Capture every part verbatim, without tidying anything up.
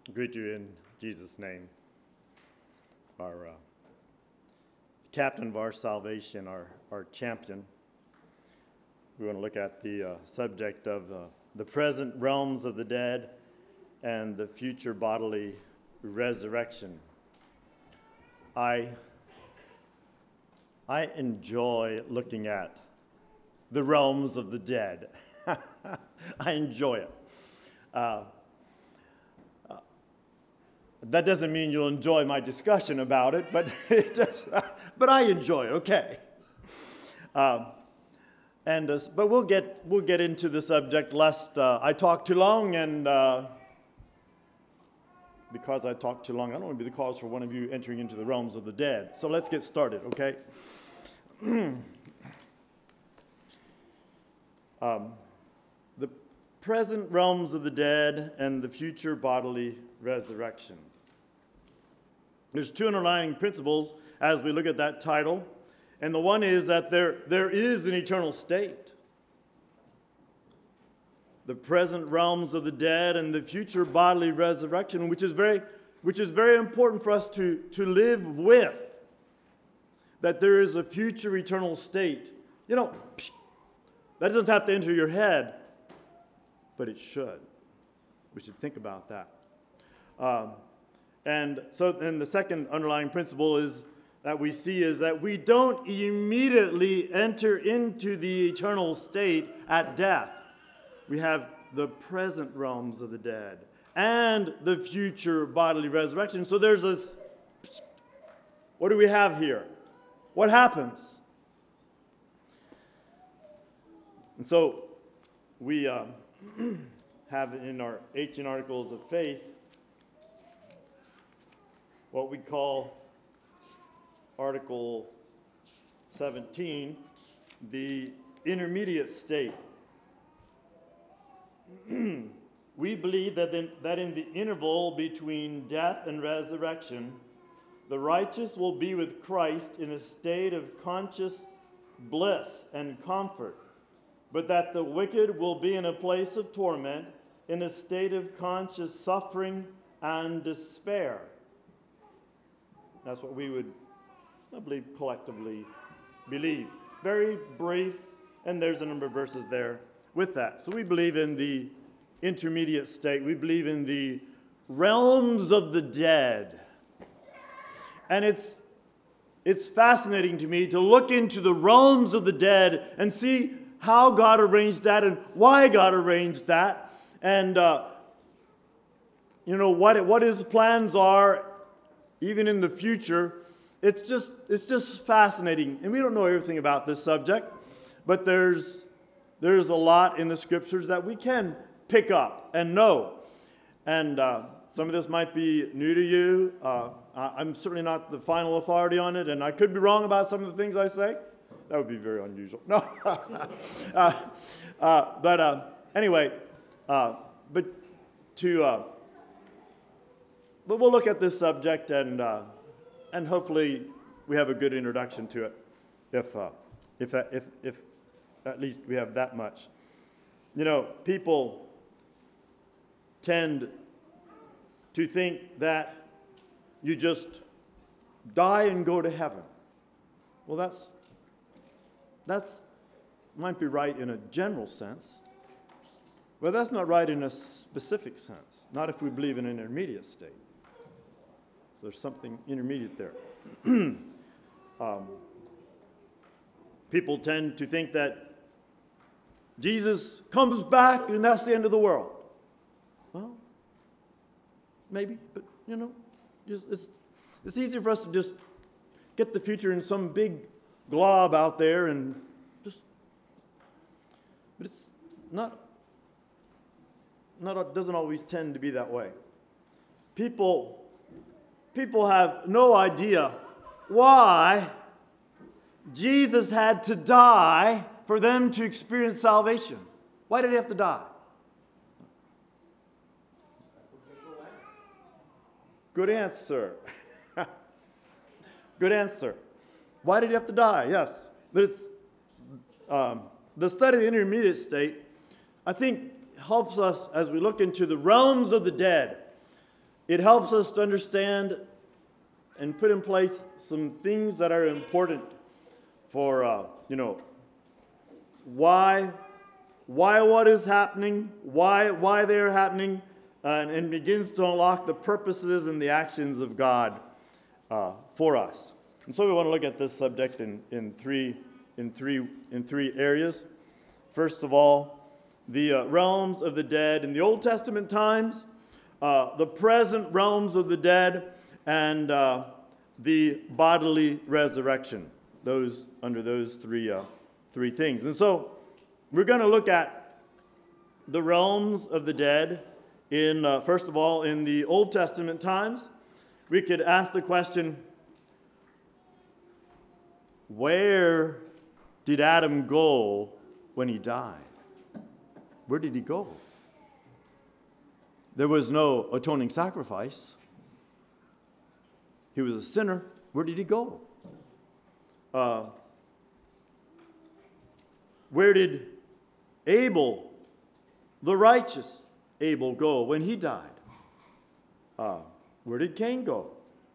Greet you in Jesus' name. Our uh, captain of our salvation, our, our champion. We want to look at the uh, subject of uh, the present realms of the dead and the future bodily resurrection. I, I enjoy looking at the realms of the dead. I enjoy it. Uh, uh, that doesn't mean you'll enjoy my discussion about it, but it does. But I enjoy it. Okay. Um, and uh, but we'll get we'll get into the subject lest uh, I talk too long, and uh, because I talk too long, I don't want to be the cause for one of you entering into the realms of the dead. So let's get started. Okay. um, the present realms of the dead and the future bodily resurrection. There's two underlying principles as we look at that title. And the one is that there, there is an eternal state. The present realms of the dead and the future bodily resurrection, which is very, which is very important for us to, to live with. That there is a future eternal state. You know, that doesn't have to enter your head, but it should. We should think about that. Um, and so, and the second underlying principle is that we see is that we don't immediately enter into the eternal state at death. We have the present realms of the dead and the future bodily resurrection. So there's this, what do we have here? What happens? And so we uh, have in our eighteen Articles of Faith what we call Article seventeen, the intermediate state. We believe that in, that in the interval between death and resurrection, the righteous will be with Christ in a state of conscious bliss and comfort, but that the wicked will be in a place of torment, in a state of conscious suffering and despair. That's what we would I believe collectively believe. Very brief, and there's a number of verses there with that. So we believe in the intermediate state. We believe in the realms of the dead. And it's it's fascinating to me to look into the realms of the dead and see how God arranged that and why God arranged that, and uh, you know what what His plans are, even in the future. It's just it's just fascinating, and we don't know everything about this subject, but there's there's a lot in the scriptures that we can pick up and know, and uh, some of this might be new to you. Uh, I'm certainly not the final authority on it, and I could be wrong about some of the things I say. That would be very unusual. No, uh, uh, but uh, anyway, uh, but to uh, but we'll look at this subject and. Uh, And hopefully we have a good introduction to it, if, uh, if, if, if at least we have that much. You know, people tend to think that you just die and go to heaven. Well, that's, that's might be right in a general sense, but that's not right in a specific sense, not if we believe in an intermediate state. There's something intermediate there. um, people tend to think that Jesus comes back and that's the end of the world. Well, maybe, but you know, just, it's it's easier for us to just get the future in some big glob out there and just. But it's not. Not doesn't always tend to be that way. People. People have no idea why Jesus had to die for them to experience salvation. Why did he have to die? Good answer. Good answer. Why did he have to die? Yes. But it's um, the study of the intermediate state, I think, helps us as we look into the realms of the dead. it helps us to understand and put in place some things that are important for, uh, you know, why, why what is happening, why, why they are happening, uh, and, and begins to unlock the purposes and the actions of God uh, for us. And so we want to look at this subject in, in three in three in three areas. First of all, the uh, realms of the dead in the Old Testament times, uh, the present realms of the dead, and uh, the bodily resurrection. Those under those three uh, three things. And so we're going to look at the realms of the dead in uh, first of all in the Old Testament times. We could ask the question, where did Adam go when he died? Where did he go? There was no atoning sacrifice. He was a sinner. Where did he go? Uh, where did Abel, the righteous Abel, go when he died? Uh, where did Cain go?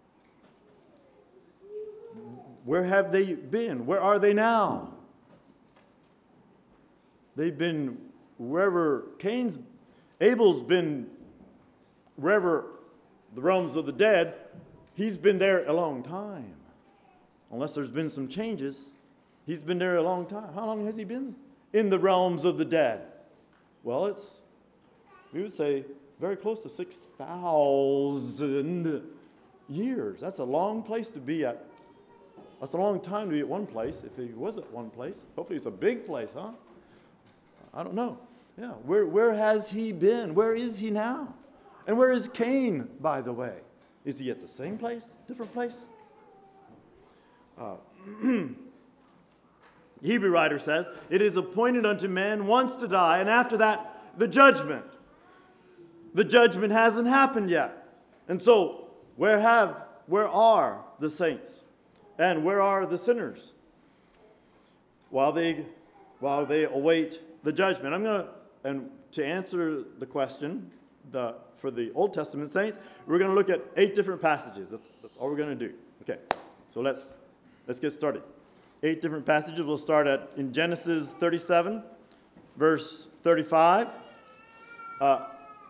Where have they been? Where are they now? They've been wherever Cain's, Abel's been wherever the realms of the dead, he's been there a long time. Unless there's been some changes, he's been there a long time. How long has he been in the realms of the dead? Well, it's, we would say, very close to six thousand years. That's a long place to be at. That's a long time to be at one place, if he was at one place. Hopefully it's a big place, huh? I don't know. Yeah, where, where has he been? Where is he now? And where is Cain, by the way? Is he at the same place, different place? Uh, the Hebrew writer says, it is appointed unto man once to die, and after that, the judgment. The judgment hasn't happened yet. And so, where have, where are the saints? And where are the sinners? While they, while they await the judgment. I'm going to, and to answer the question, the, for the Old Testament saints, we're going to look at eight different passages. That's, that's all we're going to do. Okay, so let's, let's get started. Eight different passages. We'll start at, in Genesis thirty-seven, verse thirty-five. Uh,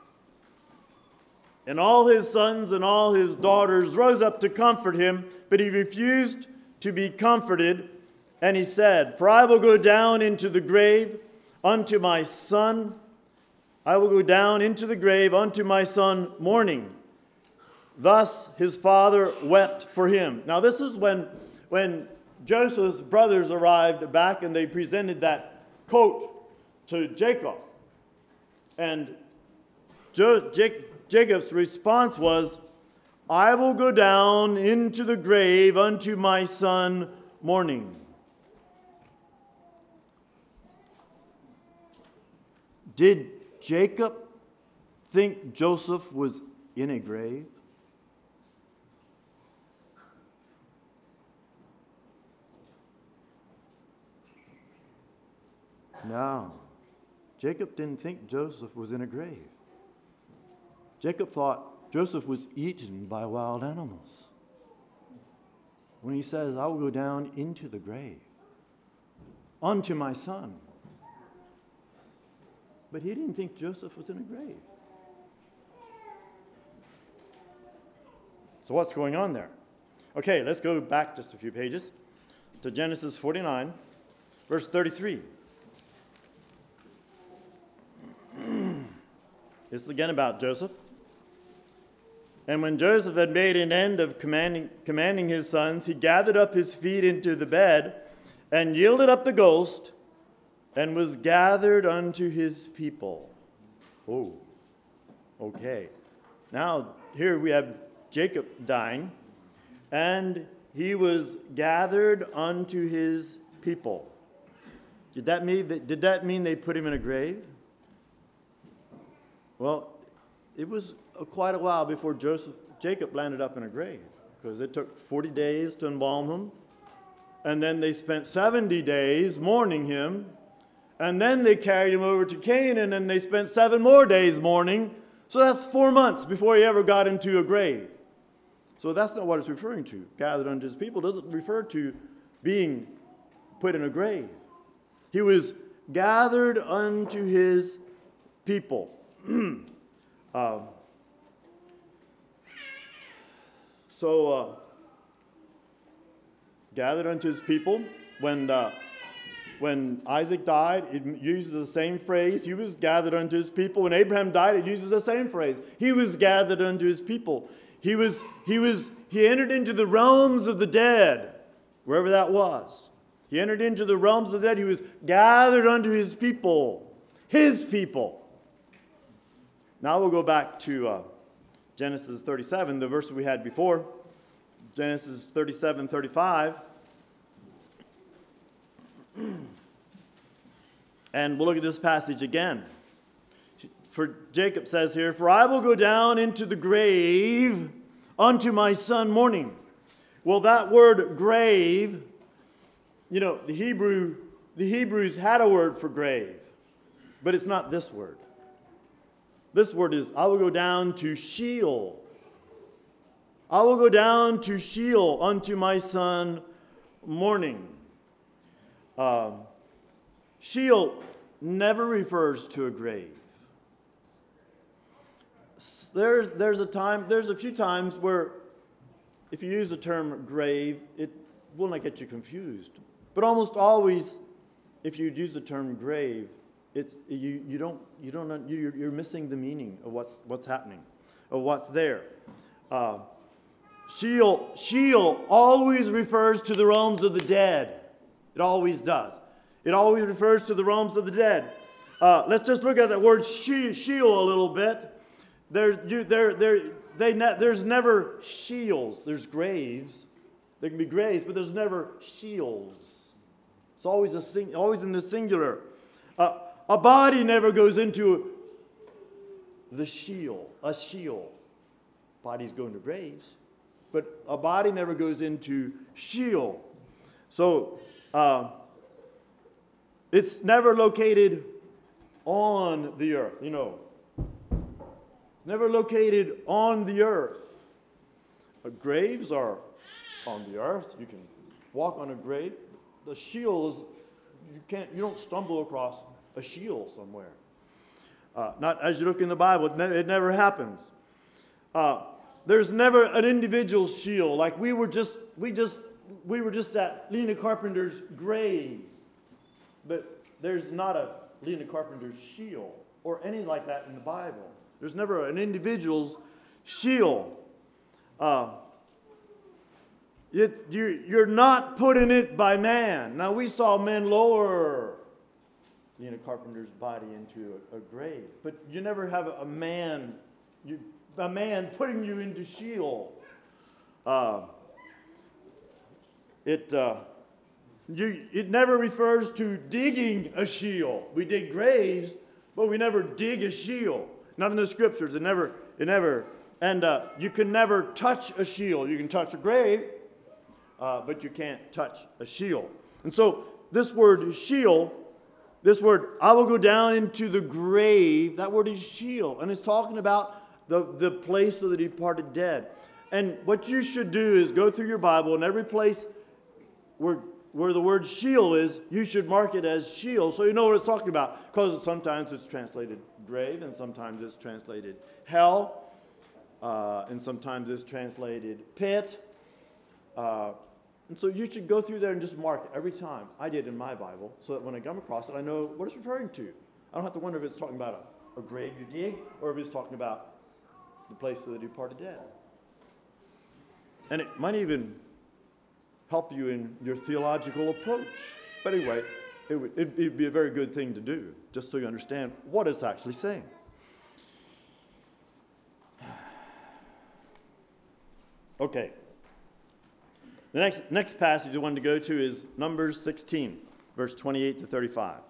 And all his sons and all his daughters rose up to comfort him, but he refused to be comforted. And he said, for I will go down into the grave unto my son. I will go down into the grave unto my son mourning. Thus his father wept for him. Now this is when, when Joseph's brothers arrived back and they presented that coat to Jacob. And jo- Jacob Jacob's response was, I will go down into the grave unto my son mourning. Did Jacob think Joseph was in a grave? No. Jacob didn't think Joseph was in a grave. Jacob thought Joseph was eaten by wild animals. When he says, I will go down into the grave, unto my son. But he didn't think Joseph was in a grave. So what's going on there? Okay, let's go back just a few pages to Genesis forty-nine, verse thirty-three. This is again about Joseph. And when Joseph had made an end of commanding, commanding his sons, he gathered up his feet into the bed and yielded up the ghost and was gathered unto his people. Oh, okay. Now, here we have Jacob dying, and he was gathered unto his people. Did that mean that, did that mean they put him in a grave? Well, it was quite a while before Joseph, Jacob landed up in a grave, because it took forty days to embalm him, and then they spent seventy days mourning him, and then they carried him over to Canaan, and they spent seven more days mourning. So that's four months before he ever got into a grave. So that's not what it's referring to. Gathered unto his people doesn't refer to being put in a grave. He was gathered unto his people. uh, so, uh, gathered unto his people. When uh, when Isaac died, it uses the same phrase. He was gathered unto his people. When Abraham died, it uses the same phrase. He was gathered unto his people. He was he was he entered into the realms of the dead, wherever that was. He entered into the realms of the dead. He was gathered unto his people, his people. Now we'll go back to uh, Genesis thirty-seven, the verse we had before. Genesis thirty-seven, thirty-five. And we'll look at this passage again. For Jacob says here, "For I will go down into the grave unto my son mourning." Well, that word grave, you know, the Hebrew, the Hebrews had a word for grave, but it's not this word. This word is, I will go down to Sheol. I will go down to Sheol unto my son mourning. Uh, Sheol never refers to a grave. There's, there's a time, there's a few times where if you use the term grave, it will not get you confused. But almost always, if you use the term grave, it, you, you don't, you don't, you're, you're missing the meaning of what's, what's happening, of what's there. Uh, Sheol, Sheol always refers to the realms of the dead. It always does. It always refers to the realms of the dead. Uh, let's just look at that word she, Sheol a little bit. There, you, there, there, they ne- there's never Sheols. There's graves. There can be graves, but there's never Sheols. It's always a sing, always in the singular. Uh, a body never goes into the Sheol. A Sheol. Bodies go into graves, but a body never goes into Sheol. So uh, it's never located on the earth. You know, it's never located on the earth. Uh, graves are on the earth. You can walk on a grave. The Sheol is, you can't, you don't stumble across a Sheol somewhere. Uh, not as you look in the Bible, it, ne- it never happens. Uh, there's never an individual Sheol. Like we were just, we just, we were just at Lena Carpenter's grave, but there's not a Lena Carpenter's Sheol or anything like that in the Bible. There's never an individual's Sheol. Uh, It, you, you're not putting it by man. Now, we saw men lower Lena Carpenter's body into a, a grave, but you never have a, a man, you, a man putting you into Sheol. Uh, it, uh, you, it never refers to digging a Sheol. We dig graves, but we never dig a Sheol. Not in the scriptures. It never, it never, and uh, you can never touch a Sheol. You can touch a grave. Uh, but you can't touch a Sheol. And so this word Sheol, this word, I will go down into the grave, that word is Sheol. And it's talking about the, the place of the departed dead. And what you should do is go through your Bible, and every place where, where the word Sheol is, you should mark it as Sheol so you know what it's talking about. Because sometimes it's translated grave, and sometimes it's translated hell, uh, and sometimes it's translated pit. Uh, and so you should go through there and just mark it every time. I did in my Bible, so that when I come across it, I know what it's referring to. I don't have to wonder if it's talking about a, a grave you dig, or if it's talking about the place of the departed dead. And it might even help you in your theological approach. But anyway, it would it'd be a very good thing to do, just so you understand what it's actually saying. Okay. The next, next passage I wanted to go to is Numbers sixteen, verse twenty-eight to thirty-five.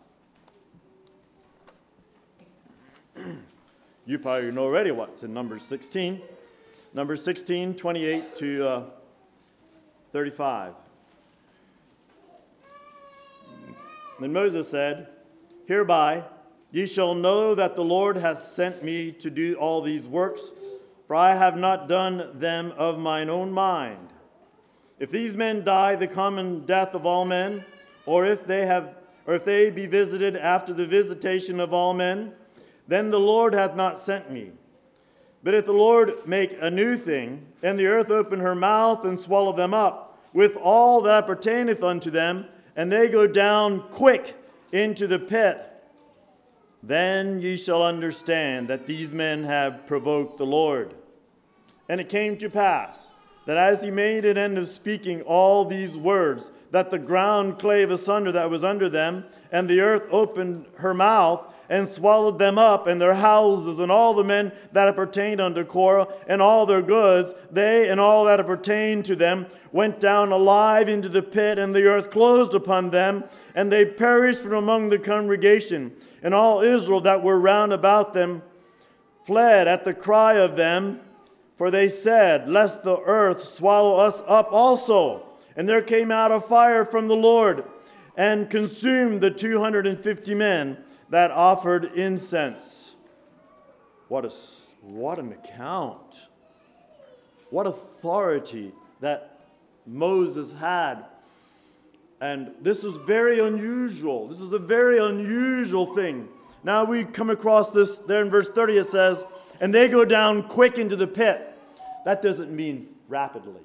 You probably know already what's in Numbers sixteen. Numbers sixteen, twenty-eight to uh, thirty-five. Then Moses said, "Hereby ye shall know that the Lord hath sent me to do all these works, for I have not done them of mine own mind. If these men die the common death of all men, or if they have, or if they be visited after the visitation of all men, then the Lord hath not sent me. But if the Lord make a new thing, and the earth open her mouth and swallow them up, with all that appertaineth unto them, and they go down quick into the pit, then ye shall understand that these men have provoked the Lord. And it came to pass, that as he made an end of speaking all these words, that the ground clave asunder that was under them, and the earth opened her mouth, and swallowed them up, and their houses, and all the men that appertained unto Korah, and all their goods, they and all that appertained to them, went down alive into the pit, and the earth closed upon them, and they perished from among the congregation. And all Israel that were round about them fled at the cry of them, for they said, lest the earth swallow us up also. And there came out a fire from the Lord, and consumed the two hundred and fifty men that offered incense. What a, what an account. What authority that Moses had. And this is very unusual. This is a very unusual thing. Now we come across this there in verse thirty. It says, and they go down quick into the pit. That doesn't mean rapidly.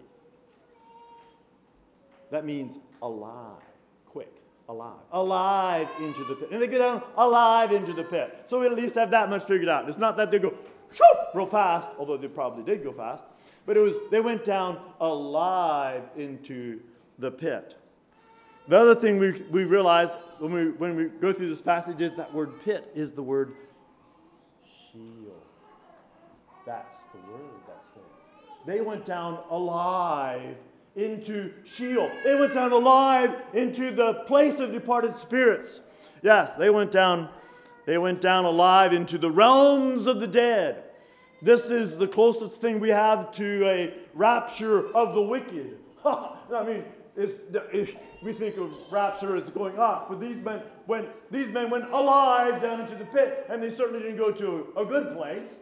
That means alive. Quick. Alive. Alive into the pit. And they go down alive into the pit. So we at least have that much figured out. It's not that they go shoop, real fast, although they probably did go fast. But it was they went down alive into the pit. The other thing we, we realize when we when we go through this passage is that word pit is the word Sheol. That's the word that's there. They went down alive into Sheol. They went down alive into the place of departed spirits. Yes, they went down, they went down alive into the realms of the dead. This is the closest thing we have to a rapture of the wicked. I mean, it's, if we think of rapture as going up, but these men went, these men went alive down into the pit, and they certainly didn't go to a good place.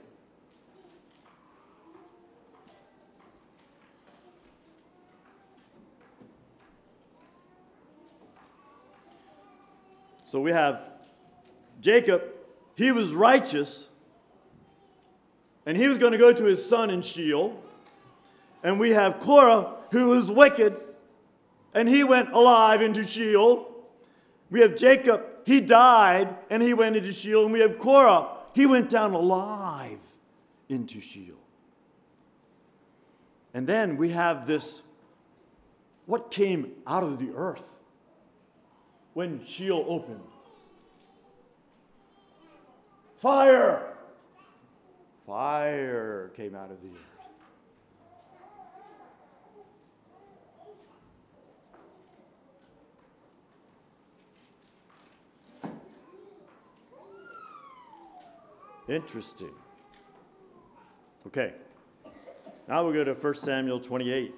So we have Jacob, he was righteous, and he was going to go to his son in Sheol. And we have Korah, who was wicked, and he went alive into Sheol. We have Jacob, he died, and he went into Sheol. And we have Korah, he went down alive into Sheol. And then we have this, what came out of the earth when Sheol opened? Fire! Fire came out of the earth. Interesting. Okay. Now we'll go to First Samuel twenty-eight.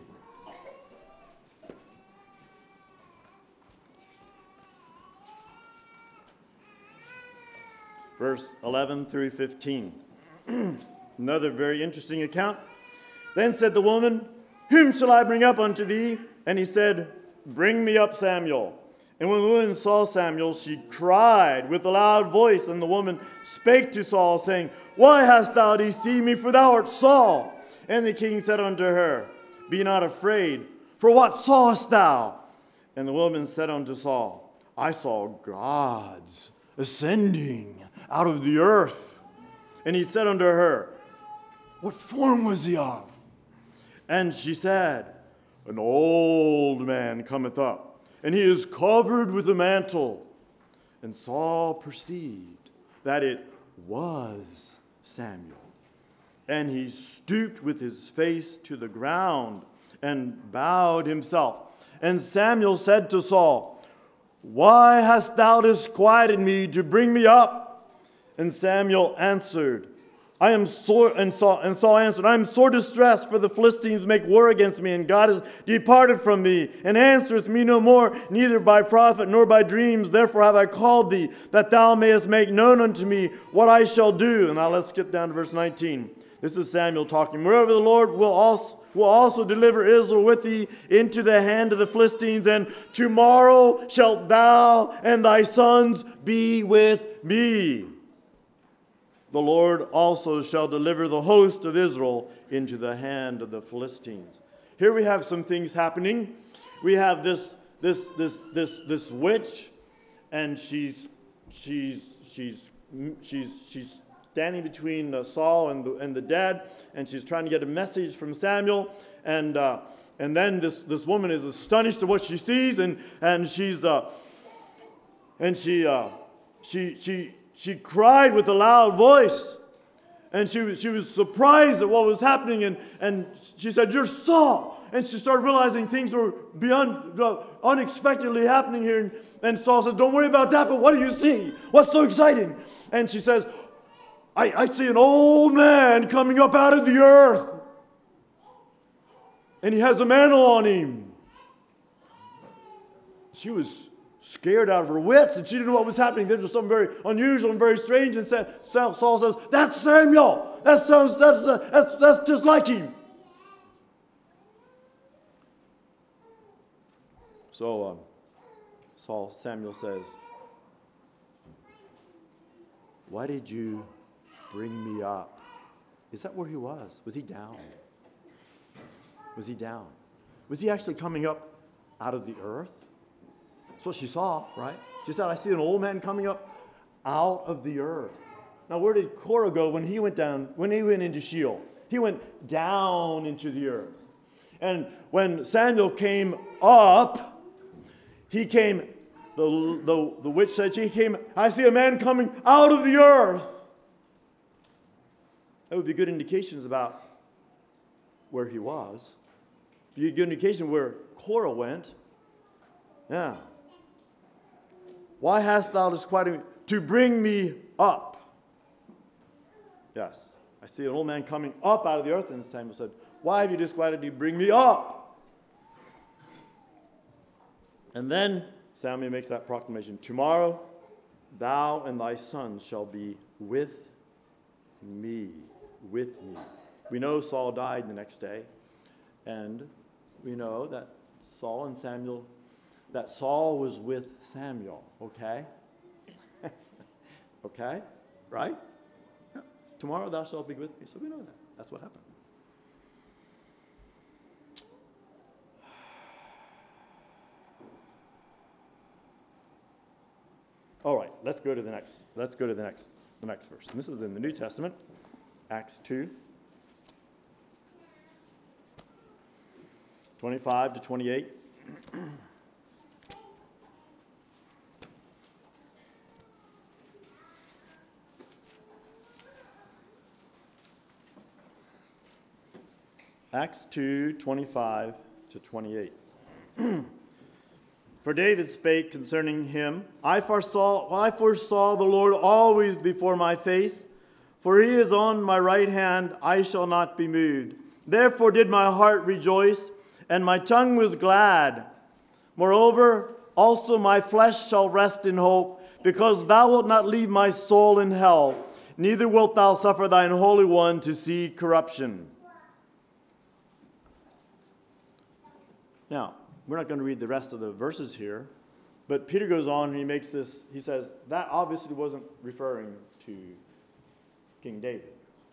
Verse eleven through fifteen. Another very interesting account. Then said the woman, whom shall I bring up unto thee? And he said, bring me up Samuel. And when the woman saw Samuel, she cried with a loud voice. And the woman spake to Saul, saying, why hast thou deceived me? For thou art Saul. And the king said unto her, be not afraid, for what sawest thou? And the woman said unto Saul, I saw gods ascending out of the earth. And he said unto her, what form was he of? And she said, an old man cometh up, and he is covered with a mantle. And Saul perceived that it was Samuel. And he stooped with his face to the ground and bowed himself. And Samuel said to Saul, why hast thou disquieted me to bring me up? And Samuel answered, I am sore, and Saul, and Saul answered, I am sore distressed, for the Philistines make war against me, and God has departed from me, and answereth me no more, neither by prophet nor by dreams. Therefore have I called thee, that thou mayest make known unto me what I shall do. And now let's skip down to verse nineteen. This is Samuel talking. Moreover, the Lord will also, will also deliver Israel with thee into the hand of the Philistines, and tomorrow shalt thou and thy sons be with me. The Lord also shall deliver the host of Israel into the hand of the Philistines. Here we have some things happening. We have this this this this this witch, and she's she's she's she's she's standing between uh, Saul and the and the dead, and she's trying to get a message from Samuel, and uh, and then this this woman is astonished at what she sees, and and she's uh, and she uh, she she. She cried with a loud voice, and she was, she was surprised at what was happening, and, and she said, you're Saul. And she started realizing things were beyond, uh, unexpectedly happening here. And, and Saul said, don't worry about that, but what do you see? What's so exciting? And she says, I, I see an old man coming up out of the earth, and he has a mantle on him. She was scared out of her wits, and she didn't know what was happening. This was something very unusual and very strange. And Saul says, that's Samuel. That sounds, that's, that's, that's just like him. So um, Saul, Samuel says, why did you bring me up? Is that where he was? Was he down? Was he down? Was he actually coming up out of the earth? That's what she saw, right? She said, I see an old man coming up out of the earth. Now, where did Korah go when he went down, when he went into Sheol? He went down into the earth. And when Samuel came up, he came, the, the, the witch said, he came, I see a man coming out of the earth. That would be good indications about where he was. Be a good indication where Korah went. Yeah. Why hast thou disquieted me? To bring me up. Yes. I see an old man coming up out of the earth. And Samuel said, why have you disquieted me? Bring me up. And then Samuel makes that proclamation. Tomorrow thou and thy sons shall be with me. With me. We know Saul died the next day. And we know that Saul and Samuel that Saul was with Samuel, okay? Okay? Right? Yeah. Tomorrow thou shalt be with me. So we know that. That's what happened. All right, let's go to the next. Let's go to the next the next verse. And this is in the New Testament, Acts two. twenty-five to twenty-eight. Acts two, twenty-five to twenty-eight. For David spake concerning him, I foresaw, I foresaw the Lord always before my face, for he is on my right hand, I shall not be moved. Therefore did my heart rejoice, and my tongue was glad. Moreover, also my flesh shall rest in hope, because thou wilt not leave my soul in hell, neither wilt thou suffer thine Holy One to see corruption. Now, we're not going to read the rest of the verses here, but Peter goes on and he makes this, he says, that obviously wasn't referring to King David.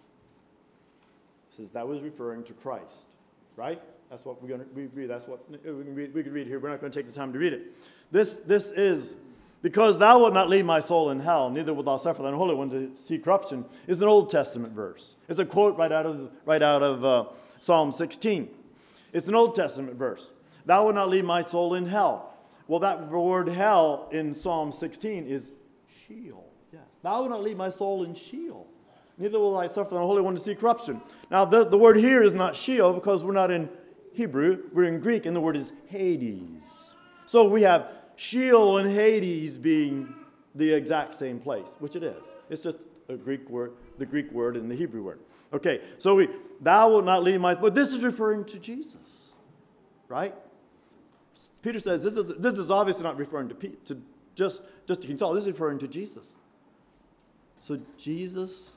He says that was referring to Christ, right? That's what we're going to we read. That's what we can read, we could read here. We're not going to take the time to read it. This, this is, because thou wilt not leave my soul in hell, neither wilt thou suffer thine Holy One to see corruption, is an Old Testament verse. It's a quote right out of, right out of uh, Psalm sixteen. It's an Old Testament verse. Thou wilt not leave my soul in hell. Well, that word hell in Psalm sixteen is Sheol. Yes. Thou wilt not leave my soul in Sheol. Neither will I suffer the Holy One to see corruption. Now, the, the word here is not Sheol because we're not in Hebrew. We're in Greek, and the word is Hades. So we have Sheol and Hades being the exact same place, which it is. It's just a Greek word, the Greek word and the Hebrew word. Okay, so we, thou wilt not leave my, but this is referring to Jesus, right? Peter says this is this is obviously not referring to, to just, just to King Saul. This is referring to Jesus. So Jesus,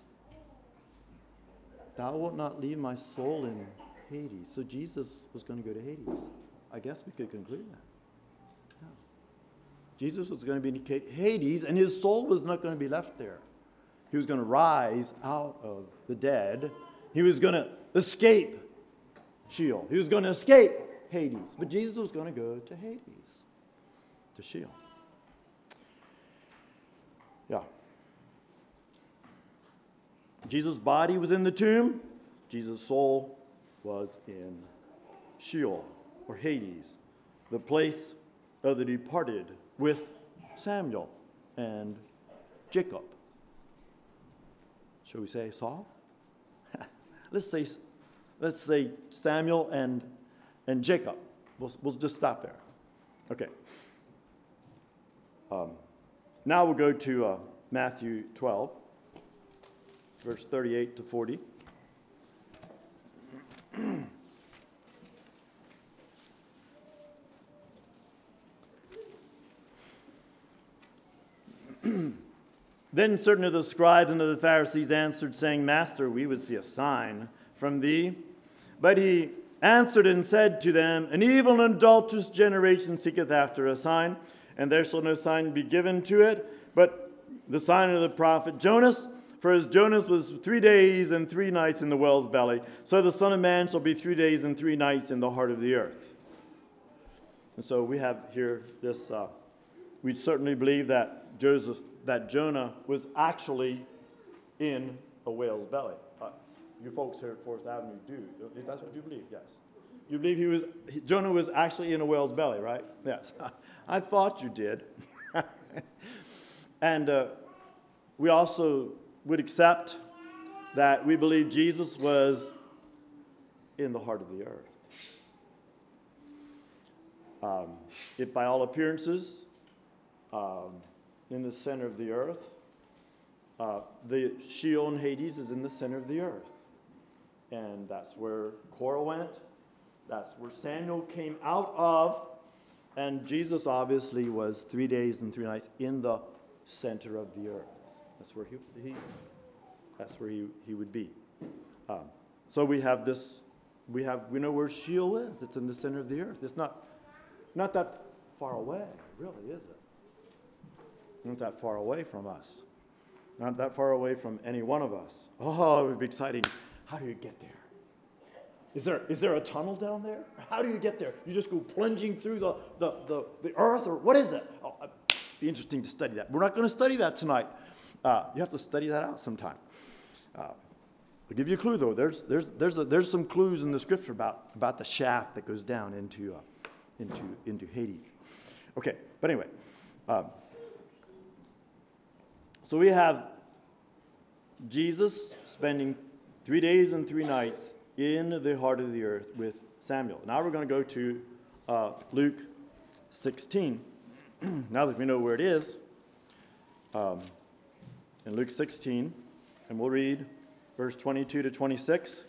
thou wilt not leave my soul in Hades. So Jesus was going to go to Hades. I guess we could conclude that. Yeah. Jesus was going to be in Hades, and his soul was not going to be left there. He was going to rise out of the dead. He was going to escape Sheol. He was going to escape Hades. But Jesus was going to go to Hades, to Sheol. Yeah. Jesus' body was in the tomb. Jesus' soul was in Sheol, or Hades, the place of the departed, with Samuel and Jacob. Shall we say Saul? let's say let's say Samuel and and Jacob. We'll, we'll just stop there. Okay. Um, now we'll go to uh, Matthew twelve, verse thirty-eight to forty. Then certain of the scribes and of the Pharisees answered, saying, Master, we would see a sign from thee. But he answered and said to them, An evil and adulterous generation seeketh after a sign, and there shall no sign be given to it, but the sign of the prophet Jonas. For as Jonas was three days and three nights in the whale's belly, so the Son of Man shall be three days and three nights in the heart of the earth. And so we have here this, uh, we certainly believe that Joseph, that Jonah was actually in a whale's belly. Uh, you folks here at Fourth Avenue do. That's what you believe, yes. You believe he was, he, Jonah was actually in a whale's belly, right? Yes. I thought you did. And uh, we also would accept that we believe Jesus was in the heart of the earth. Um, it, by all appearances, um, in the center of the earth. Uh, the Sheol and Hades is in the center of the earth. And that's where Korah went. That's where Samuel came out of. And Jesus obviously was three days and three nights in the center of the earth. That's where he, he that's where he, he would be. Um, so we have this, we have we know where Sheol is. It's in the center of the earth. It's not not that far away, really, is it? Not that far away from us. Not that far away from any one of us. Oh, it would be exciting. How do you get there? Is there is there a tunnel down there? How do you get there? You just go plunging through the, the, the, the earth, or what is it? Oh, it'd be interesting to study that. We're not going to study that tonight. Uh, you have to study that out sometime. Uh, I'll give you a clue, though. There's there's there's a, there's some clues in the scripture about, about the shaft that goes down into uh, into into Hades. Okay, but anyway. Um, So we have Jesus spending three days and three nights in the heart of the earth with Samuel. Now we're going to go to uh, Luke sixteen. Now that we know where it is, um, in Luke sixteen, and we'll read verse twenty-two to twenty-six.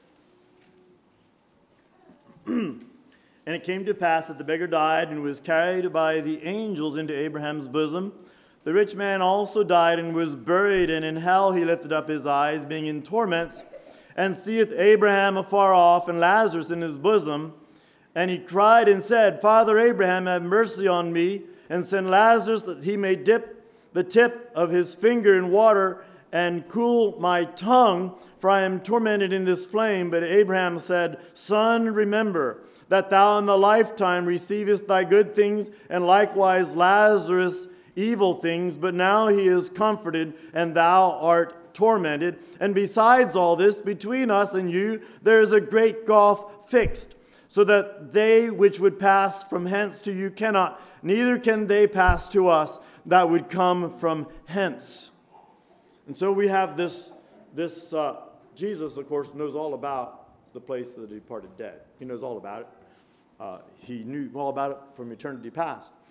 And it came to pass that the beggar died and was carried by the angels into Abraham's bosom. The rich man also died and was buried, and in hell he lifted up his eyes, being in torments, and seeth Abraham afar off, and Lazarus in his bosom. And he cried and said, Father Abraham, have mercy on me, and send Lazarus that he may dip the tip of his finger in water, and cool my tongue, for I am tormented in this flame. But Abraham said, Son, remember that thou in the lifetime receivest thy good things, and likewise Lazarus evil things, but now he is comforted, and thou art tormented. And besides all this, between us and you there is a great gulf fixed, so that they which would pass from hence to you cannot, neither can they pass to us that would come from hence. And so we have this, this uh, Jesus, of course, knows all about the place of the departed dead. He knows all about it. Uh, he knew all about it from eternity past.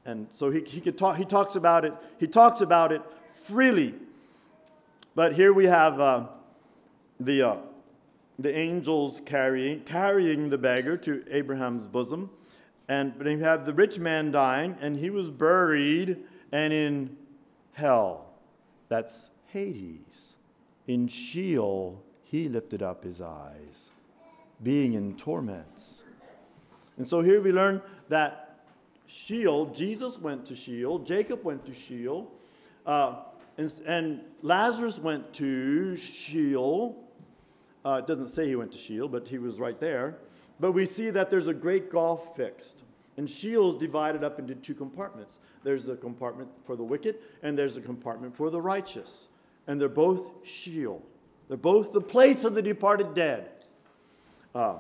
And so he, he could talk. He talks about it. He talks about it freely. But here we have uh, the uh, the angels carrying carrying the beggar to Abraham's bosom, and but you have the rich man dying, and he was buried, and in hell, that's Hades, in Sheol, he lifted up his eyes, being in torments. And so here we learn that Sheol, Jesus went to Sheol, Jacob went to Sheol, uh, and, and Lazarus went to Sheol. Uh, it doesn't say he went to Sheol, but he was right there. But we see that there's a great gulf fixed. And Sheol is divided up into two compartments. There's a compartment for the wicked, and there's a compartment for the righteous. And they're both Sheol. They're both the place of the departed dead. Uh,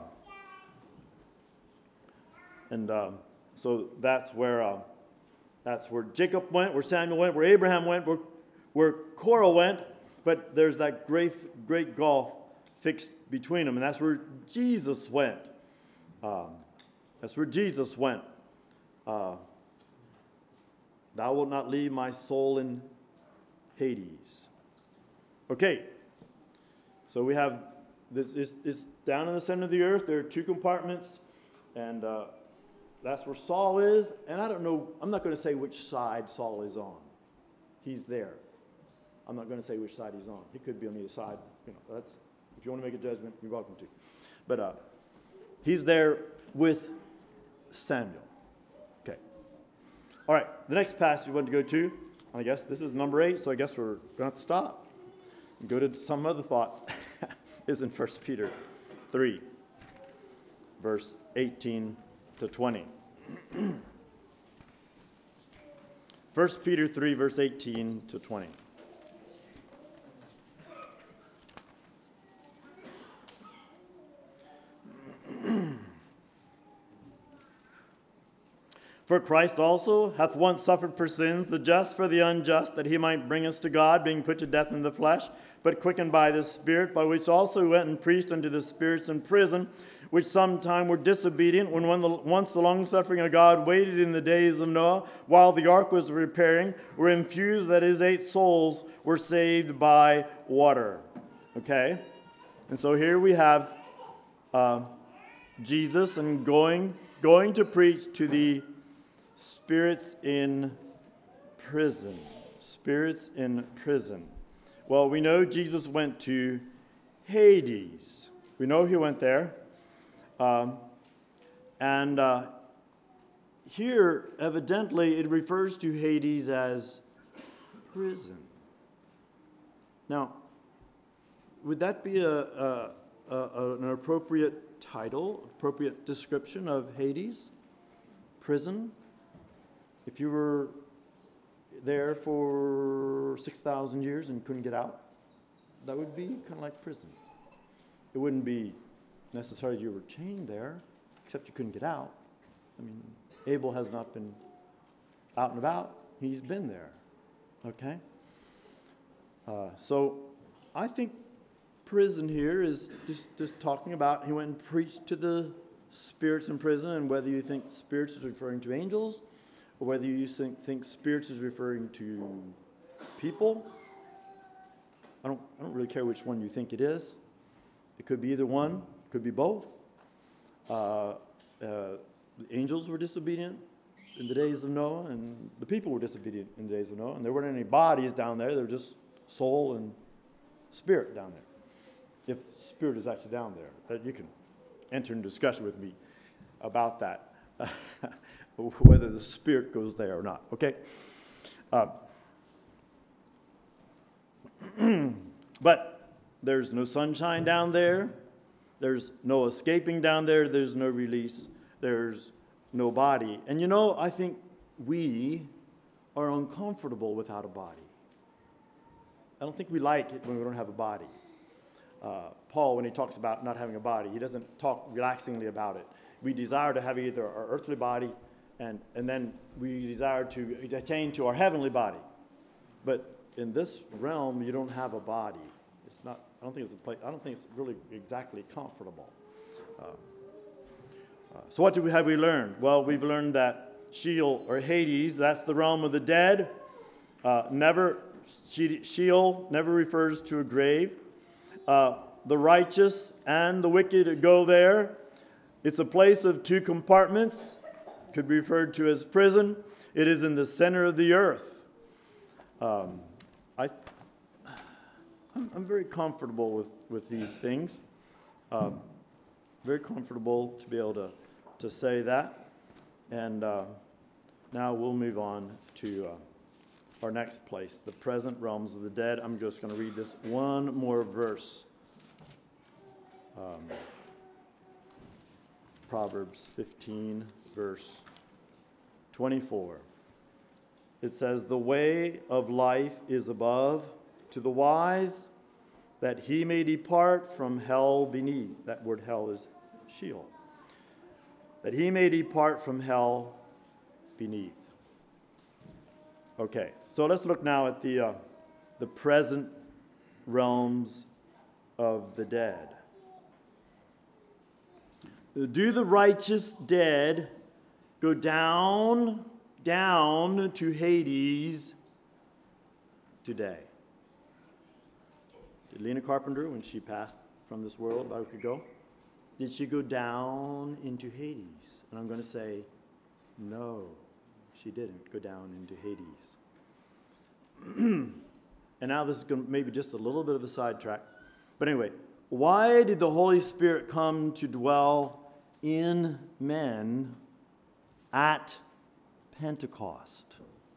and... Uh, So that's where uh, that's where Jacob went, where Samuel went, where Abraham went, where, where Korah went. But there's that great, great gulf fixed between them, and that's where Jesus went. Um, that's where Jesus went. Uh, Thou wilt not leave my soul in Hades. Okay, so we have this is, is down in the center of the earth. There are two compartments, and uh, that's where Saul is. And I don't know, I'm not going to say which side Saul is on. He's there. I'm not going to say which side he's on. He could be on either side. You know, that's if you want to make a judgment, you're welcome to. But uh, he's there with Samuel. Okay. All right. The next passage we want to go to, I guess this is number eight, so I guess we're going to have to stop and go to some other thoughts. Is in First Peter three, verse eighteen to twenty. First Peter three, verse eighteen to twenty. For Christ also hath once suffered for sins, the just for the unjust, that he might bring us to God, being put to death in the flesh, but quickened by the Spirit, by which also he went and preached unto the spirits in prison, which sometime were disobedient, when one the, once the long-suffering of God waited in the days of Noah, while the ark was repairing, were infused that his eight souls were saved by water. Okay? And so here we have uh, Jesus and going, going to preach to the spirits in prison. Spirits in prison. Well, we know Jesus went to Hades. We know he went there. Um, and uh, here, evidently, it refers to Hades as prison. Now, would that be a, a, a, an appropriate title, appropriate description of Hades? Prison? If you were there for six thousand years and couldn't get out, that would be kind of like prison. It wouldn't be necessarily you were chained there, except you couldn't get out. I mean, Abel has not been out and about. He's been there. Okay? Uh, so I think prison here is just, just talking about he went and preached to the spirits in prison, and whether you think spirits is referring to angels, or whether you think, think spirits is referring to people. I don't, I don't really care which one you think it is. It could be either one. It could be both. Uh, uh, the angels were disobedient in the days of Noah, and the people were disobedient in the days of Noah. And there weren't any bodies down there. There were just soul and spirit down there. If spirit is actually down there, that you can enter into discussion with me about that. Whether the spirit goes there or not, okay? Uh, but there's no sunshine down there. There's no escaping down there. There's no release. There's no body. And you know, I think we are uncomfortable without a body. I don't think we like it when we don't have a body. Uh, Paul, when he talks about not having a body, he doesn't talk relaxingly about it. We desire to have either our earthly body, And, and then we desire to attain to our heavenly body. But in this realm, you don't have a body. It's not, I don't think it's a place, I don't think it's really exactly comfortable. Uh, uh, so what do we, have we learned? Well, we've learned that Sheol or Hades, that's the realm of the dead. Uh, never, Sheol never refers to a grave. Uh, the righteous and the wicked go there. It's a place of two compartments. Could be referred to as prison. It is in the center of the earth. Um, I, I'm, I'm very comfortable with, with these things. Um, very comfortable to be able to, to say that. And uh, now we'll move on to uh, our next place, the present realms of the dead. I'm just going to read this one more verse. Um, Proverbs fifteen, verse twenty-four. It says, "The way of life is above to the wise, that he may depart from hell beneath." That word hell is Sheol. That he may depart from hell beneath. Okay, so let's look now at the, uh, the present realms of the dead. Do the righteous dead go down, down to Hades today? Did Lena Carpenter, when she passed from this world about a week ago, did she go down into Hades? And I'm going to say, no, she didn't go down into Hades. And now this is going to maybe just a little bit of a sidetrack. But anyway, why did the Holy Spirit come to dwell in men at Pentecost?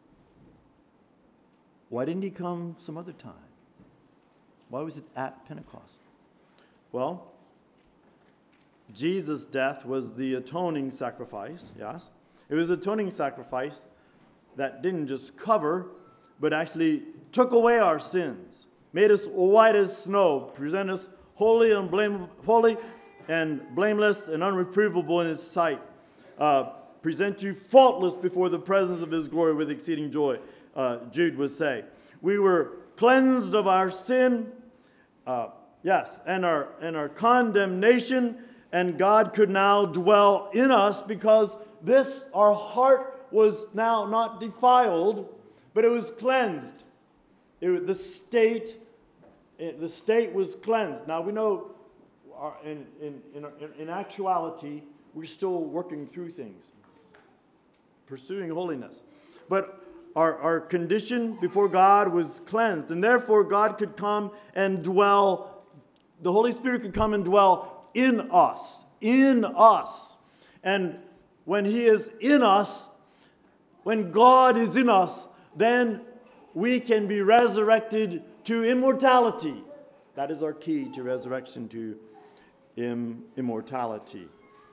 Why didn't he come some other time? Why was it at Pentecost? Well, Jesus' death was the atoning sacrifice, yes. It was an atoning sacrifice that didn't just cover, but actually took away our sins, made us white as snow, presented us holy and blame, holy and blameless and unreprovable in his sight. Uh, present you faultless before the presence of his glory with exceeding joy, uh, Jude would say. We were cleansed of our sin, uh, yes, and our, and our condemnation, and God could now dwell in us because this, our heart was now not defiled, but it was cleansed. It, the state, it, the state was cleansed. Now we know, our, in, in, in, in actuality, we're still working through things, pursuing holiness. But our, our condition before God was cleansed, and therefore God could come and dwell, the Holy Spirit could come and dwell in us, in us. And when he is in us, when God is in us, then we can be resurrected to immortality. That is our key to resurrection, to im- immortality.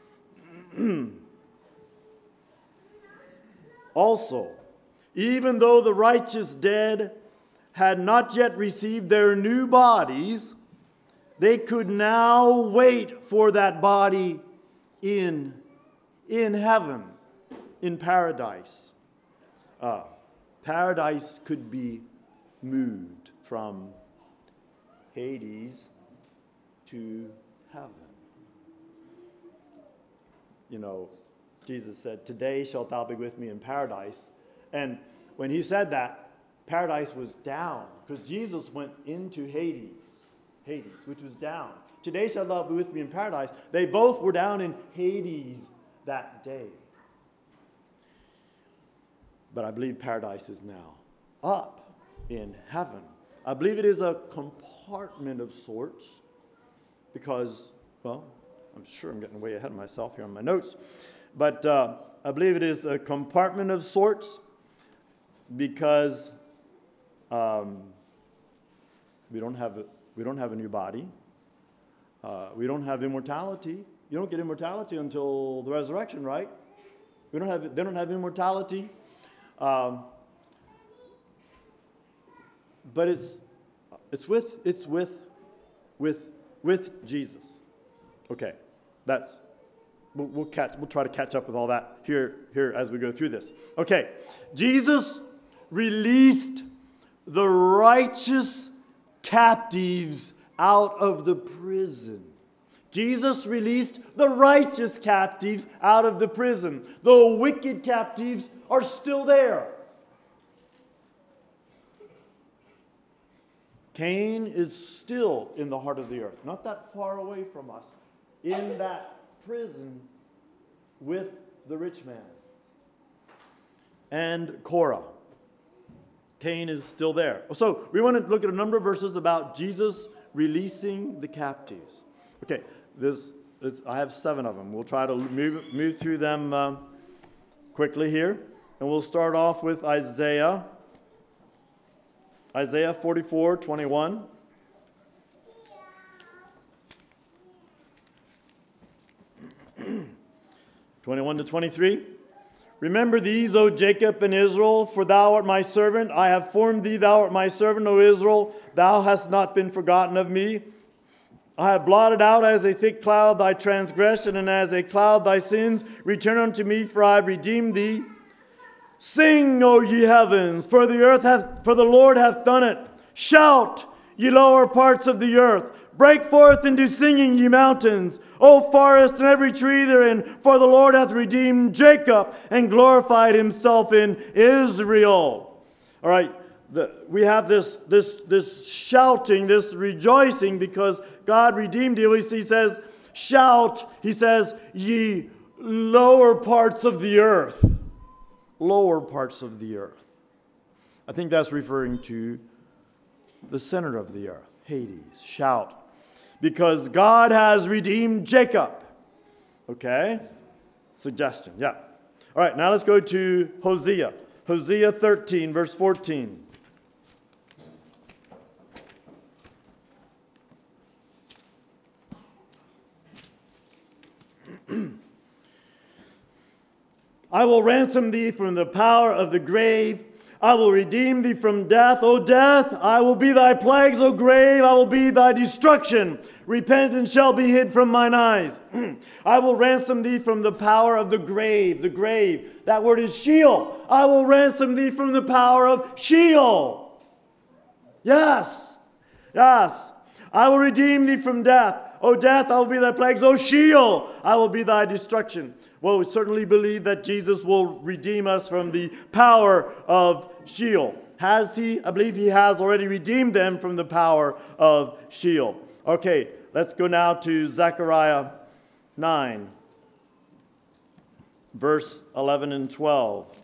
Also, even though the righteous dead had not yet received their new bodies, they could now wait for that body in, in heaven, in paradise. Uh, paradise could be moved from Hades to heaven. You know, Jesus said, "Today shalt thou be with me in paradise." And when he said that, paradise was down, because Jesus went into Hades, Hades, which was down. "Today shalt thou be with me in paradise." They both were down in Hades that day. But I believe paradise is now up in heaven. I believe it is a compartment of sorts because, well, I'm sure I'm getting way ahead of myself here on my notes. But uh, I believe it is a compartment of sorts because um, we don't have a, we don't have a new body. Uh, we don't have immortality. You don't get immortality until the resurrection, right? We don't have. They don't have immortality. Um, but it's it's with it's with with with Jesus. Okay, that's we'll, we'll catch we'll try to catch up with all that here here as we go through this. Okay, Jesus released the righteous captives out of the prison. Jesus released the righteous captives out of the prison. The wicked captives are still there. Cain is still in the heart of the earth, not that far away from us, in that prison with the rich man. And Korah. Cain is still there. So we want to look at a number of verses about Jesus releasing the captives. Okay, this, this I have seven of them. We'll try to move, move through them uh, quickly here. And we'll start off with Isaiah. Isaiah forty-four twenty-one. twenty-one to twenty-three. Remember these, O Jacob and Israel, for thou art my servant. I have formed thee, thou art my servant, O Israel. Thou hast not been forgotten of me. I have blotted out as a thick cloud thy transgression, and as a cloud thy sins. Return unto me, for I have redeemed thee. Sing, O ye heavens, for the earth hath, for the Lord hath done it. Shout, ye lower parts of the earth. Break forth into singing, ye mountains, O forest and every tree therein, for the Lord hath redeemed Jacob and glorified himself in Israel. All right, the, we have this, this, this shouting, this rejoicing, because God redeemed you. He says, shout, he says, ye lower parts of the earth. Lower parts of the earth. I think that's referring to the center of the earth, Hades. Shout. Because God has redeemed Jacob. Okay? Suggestion, yeah. All right, now let's go to Hosea. Hosea thirteen, verse fourteen. I will ransom thee from the power of the grave. I will redeem thee from death. O death, I will be thy plagues. O grave, I will be thy destruction. Repentance shall be hid from mine eyes. I will ransom thee from the power of the grave. The grave, that word is Sheol. I will ransom thee from the power of Sheol. Yes, yes. I will redeem thee from death. O death, I will be thy plagues. O Sheol, I will be thy destruction. Well, we certainly believe that Jesus will redeem us from the power of Sheol. Has he? I believe he has already redeemed them from the power of Sheol. Okay, let's go now to Zechariah nine, verse eleven and twelve.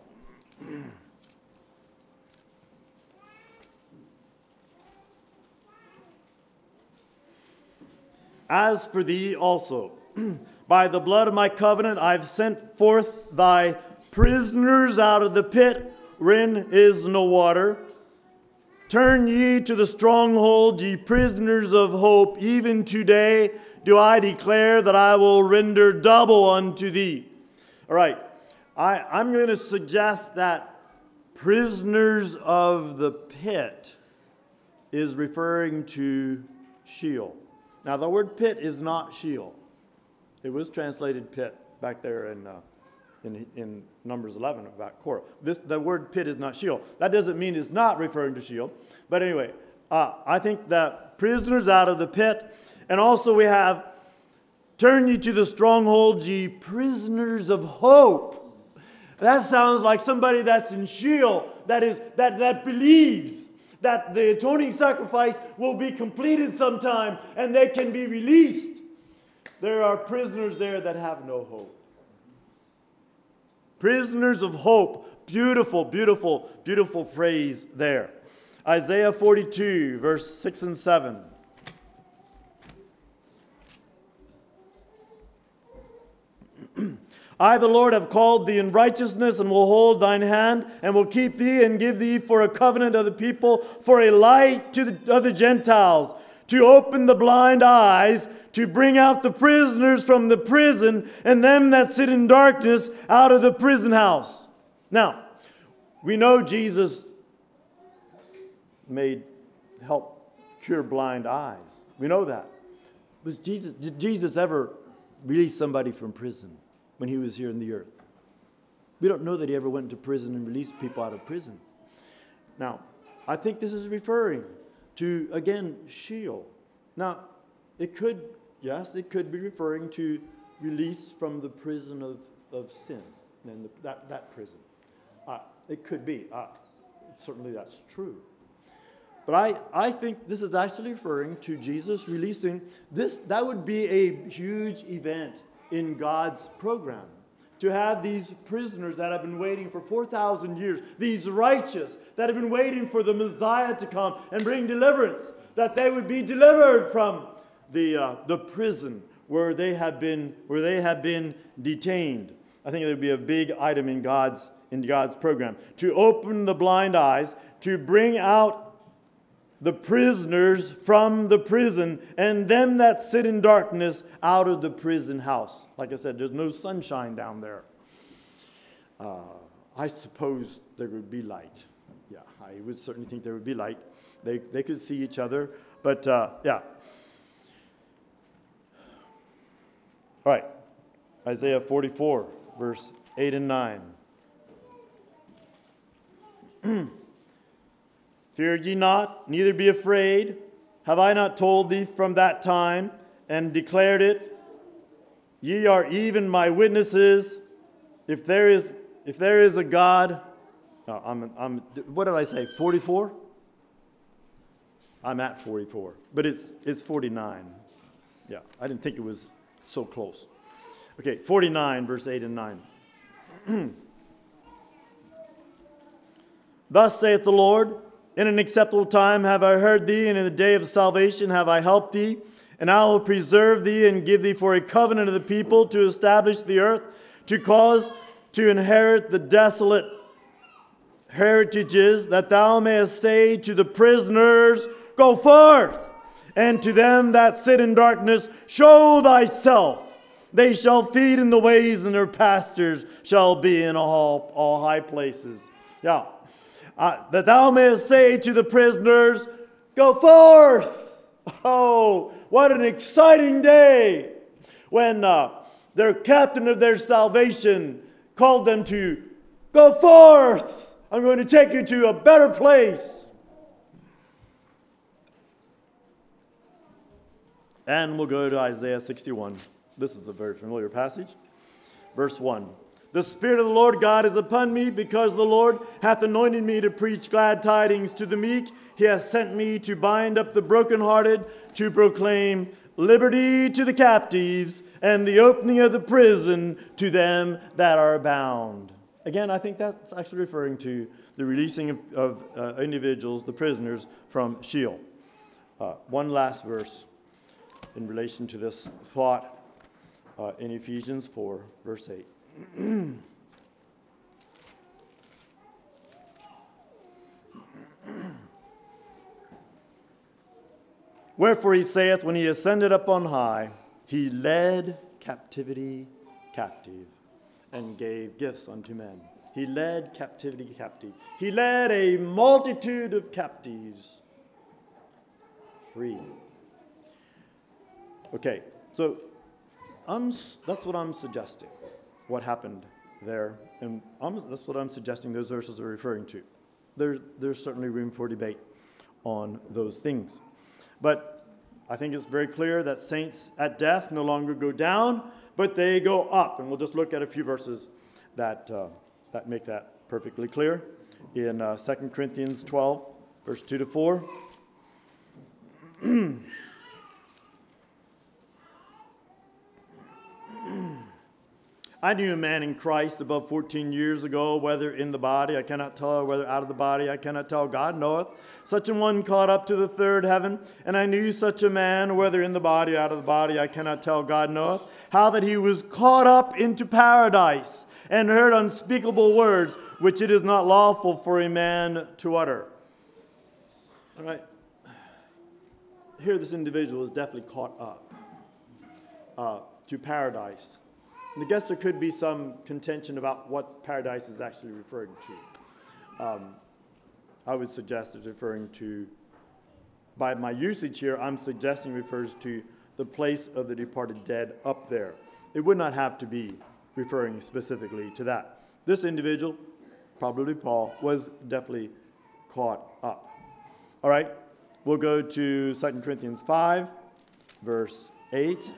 As for thee also, by the blood of my covenant, I've sent forth thy prisoners out of the pit, wherein is no water. Turn ye to the stronghold, ye prisoners of hope. Even today do I declare that I will render double unto thee. All right, I, I'm going to suggest that prisoners of the pit is referring to Sheol. Now, the word pit is not Sheol. It was translated pit back there in, uh, in, in Numbers eleven about Korah. This, the word pit is not Sheol. That doesn't mean it's not referring to Sheol. But anyway, uh, I think that prisoners out of the pit. And also we have, turn ye to the stronghold, ye prisoners of hope. That sounds like somebody that's in Sheol, that is that, that believes that the atoning sacrifice will be completed sometime and they can be released. There are prisoners there that have no hope. Prisoners of hope. Beautiful, beautiful, beautiful phrase there. Isaiah forty-two, verse six and seven. I, the Lord, have called thee in righteousness, and will hold thine hand, and will keep thee, and give thee for a covenant of the people, for a light to the, of the Gentiles, to open the blind eyes, to bring out the prisoners from the prison, and them that sit in darkness out of the prison house. Now, we know Jesus made help cure blind eyes. We know that. Was Jesus, did Jesus ever release somebody from prison when he was here in the earth? We don't know that he ever went into prison and released people out of prison. Now, I think this is referring to, again, Sheol. Now, it could Yes, it could be referring to release from the prison of, of sin, and the, that, that prison. Uh, it could be. Uh, certainly that's true. But I, I think this is actually referring to Jesus releasing this. That would be a huge event in God's program. To have these prisoners that have been waiting for four thousand years, these righteous that have been waiting for the Messiah to come and bring deliverance, that they would be delivered from the uh, the prison where they have been where they have been detained. I think it would be a big item in God's in God's program. To open the blind eyes, to bring out the prisoners from the prison, and them that sit in darkness out of the prison house. Like I said, there's no sunshine down there. Uh, I suppose there would be light. Yeah, I would certainly think there would be light. They they could see each other, but uh, yeah. All right, Isaiah forty-four, verse eight and nine. Fear ye not, neither be afraid. Have I not told thee from that time, and declared it? Ye are even my witnesses. If there is, if there is a God, oh, I'm, I'm. What did I say? forty-four. I'm at forty-four, but it's it's forty-nine. Yeah, I didn't think it was so close. Okay, forty-nine, verse eight and nine. Thus saith the Lord. In an acceptable time have I heard thee, and in the day of salvation have I helped thee. And I will preserve thee and give thee for a covenant of the people to establish the earth, to cause to inherit the desolate heritages, that thou mayest say to the prisoners, Go forth, and to them that sit in darkness, show thyself. They shall feed in the ways, and their pastures shall be in all, all high places. Yeah. Uh, that thou mayest say to the prisoners, Go forth. Oh, what an exciting day when uh, their captain of their salvation called them to go forth. I'm going to take you to a better place. And we'll go to Isaiah sixty-one. This is a very familiar passage. Verse one. The Spirit of the Lord God is upon me, because the Lord hath anointed me to preach glad tidings to the meek. He hath sent me to bind up the brokenhearted, to proclaim liberty to the captives, and the opening of the prison to them that are bound. Again, I think that's actually referring to the releasing of, of uh, individuals, the prisoners, from Sheol. Uh, one last verse in relation to this thought uh, in Ephesians four, verse eight. Wherefore he saith, when he ascended up on high, he led captivity captive and gave gifts unto men. He led captivity captive. He led a multitude of captives free. Okay, so I'm, that's what I'm suggesting. What happened there, and I'm, that's what I'm suggesting those verses are referring to. There, there's certainly room for debate on those things. But I think it's very clear that saints at death no longer go down, but they go up. And we'll just look at a few verses that, uh, that make that perfectly clear. In uh, Second Corinthians twelve, verse two to four. I knew a man in Christ above fourteen years ago, whether in the body, I cannot tell, whether out of the body, I cannot tell, God knoweth. Such a one caught up to the third heaven, and I knew such a man, whether in the body, out of the body, I cannot tell, God knoweth, how that he was caught up into paradise, and heard unspeakable words, which it is not lawful for a man to utter. All right. Here this individual is definitely caught up uh, to paradise. And I guess there could be some contention about what paradise is actually referring to. Um, I would suggest it's referring to, by my usage here, I'm suggesting refers to the place of the departed dead up there. It would not have to be referring specifically to that. This individual, probably Paul, was definitely caught up. All right, we'll go to Second Corinthians five, verse eight.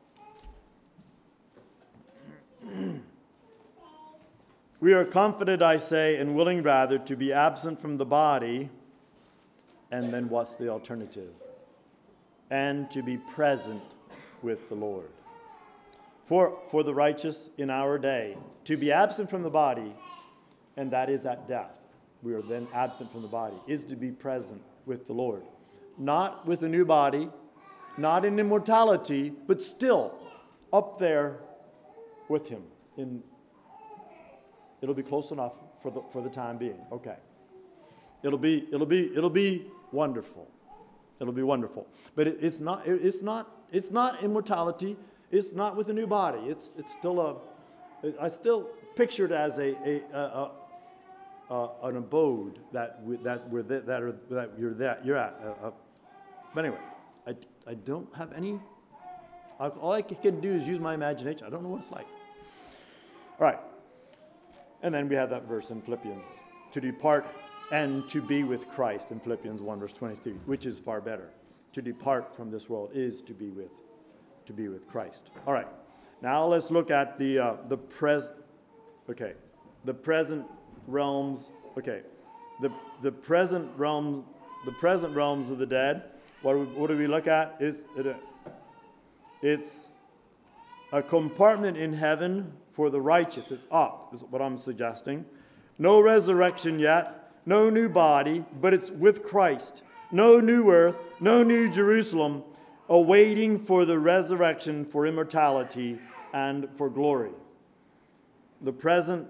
We are confident, I say, and willing rather to be absent from the body. And then what's the alternative? And to be present with the Lord. For, for the righteous in our day, to be absent from the body, and that is at death. We are then absent from the body, is to be present with the Lord. Not with a new body, not in immortality, but still up there with him. In, it'll be close enough for the for the time being. Okay. It'll be it'll be it'll be wonderful. It'll be wonderful. But it, it's not it, it's not it's not immortality. It's not with a new body. It's it's still a I still picture it as a a, a, a Uh, an abode that we, that we're th- that are that you're that you're at. Uh, uh, but anyway, I, I don't have any. I, all I can do is use my imagination. I don't know what it's like. All right, and then we have that verse in Philippians: to depart and to be with Christ in Philippians one verse twenty-three, which is far better. To depart from this world is to be with to be with Christ. All right, now let's look at the uh, the pres. Okay, the present. Realms, okay, the the present realm, the present realms of the dead. What do we, what do we look at? Is it a, it's a compartment in heaven for the righteous. It's up, is what I'm suggesting. No resurrection yet, no new body, but it's with Christ. No new earth, no new Jerusalem, awaiting for the resurrection, for immortality, and for glory. The present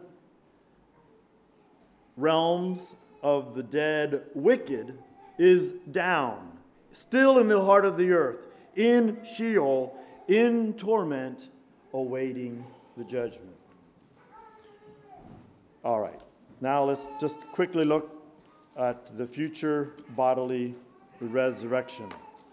realms of the dead wicked is down, still in the heart of the earth, in Sheol, in torment, awaiting the judgment. All right, now let's just quickly look at the future bodily resurrection.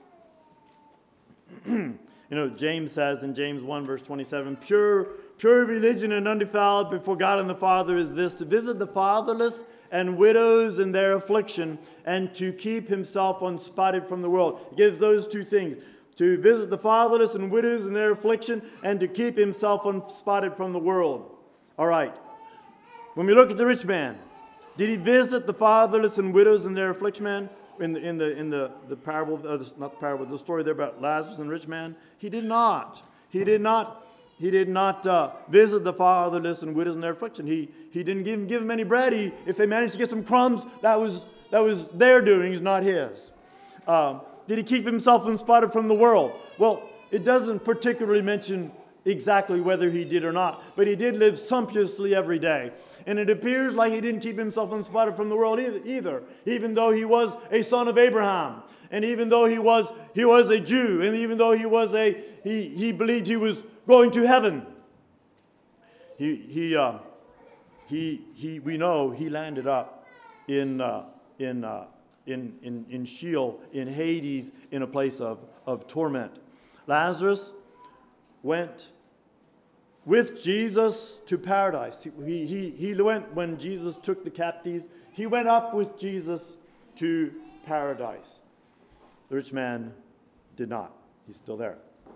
You know, James says in James one verse twenty-seven, pure Pure religion and undefiled before God and the Father is this, to visit the fatherless and widows in their affliction, and to keep himself unspotted from the world. He gives those two things: to visit the fatherless and widows in their affliction, and to keep himself unspotted from the world. All right. When we look at the rich man, did he visit the fatherless and widows in their affliction, man? In the in the in the, the parable, uh, not the parable, the story there about Lazarus and the rich man? He did not. He did not. He did not uh, visit the fatherless and widows in their affliction. He he didn't give, give them any bread. He, if they managed to get some crumbs, that was that was their doings, not his. Uh, did he keep himself unspotted from the world? Well, it doesn't particularly mention exactly whether he did or not, but he did live sumptuously every day. And it appears like he didn't keep himself unspotted from the world either, either even though he was a son of Abraham, and even though he was he was a Jew, and even though he was a he he believed he was going to heaven. He he uh, he he. We know he landed up in uh, in, uh, in in in Sheol, in Hades, in a place of of torment. Lazarus went with Jesus to paradise. He he he went when Jesus took the captives. He went up with Jesus to paradise. The rich man did not. He's still there.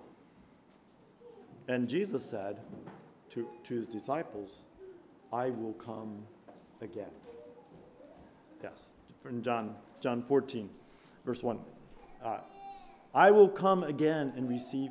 And Jesus said to, to his disciples, I will come again. Yes, in John, John fourteen, verse one. Uh, I will come again and receive.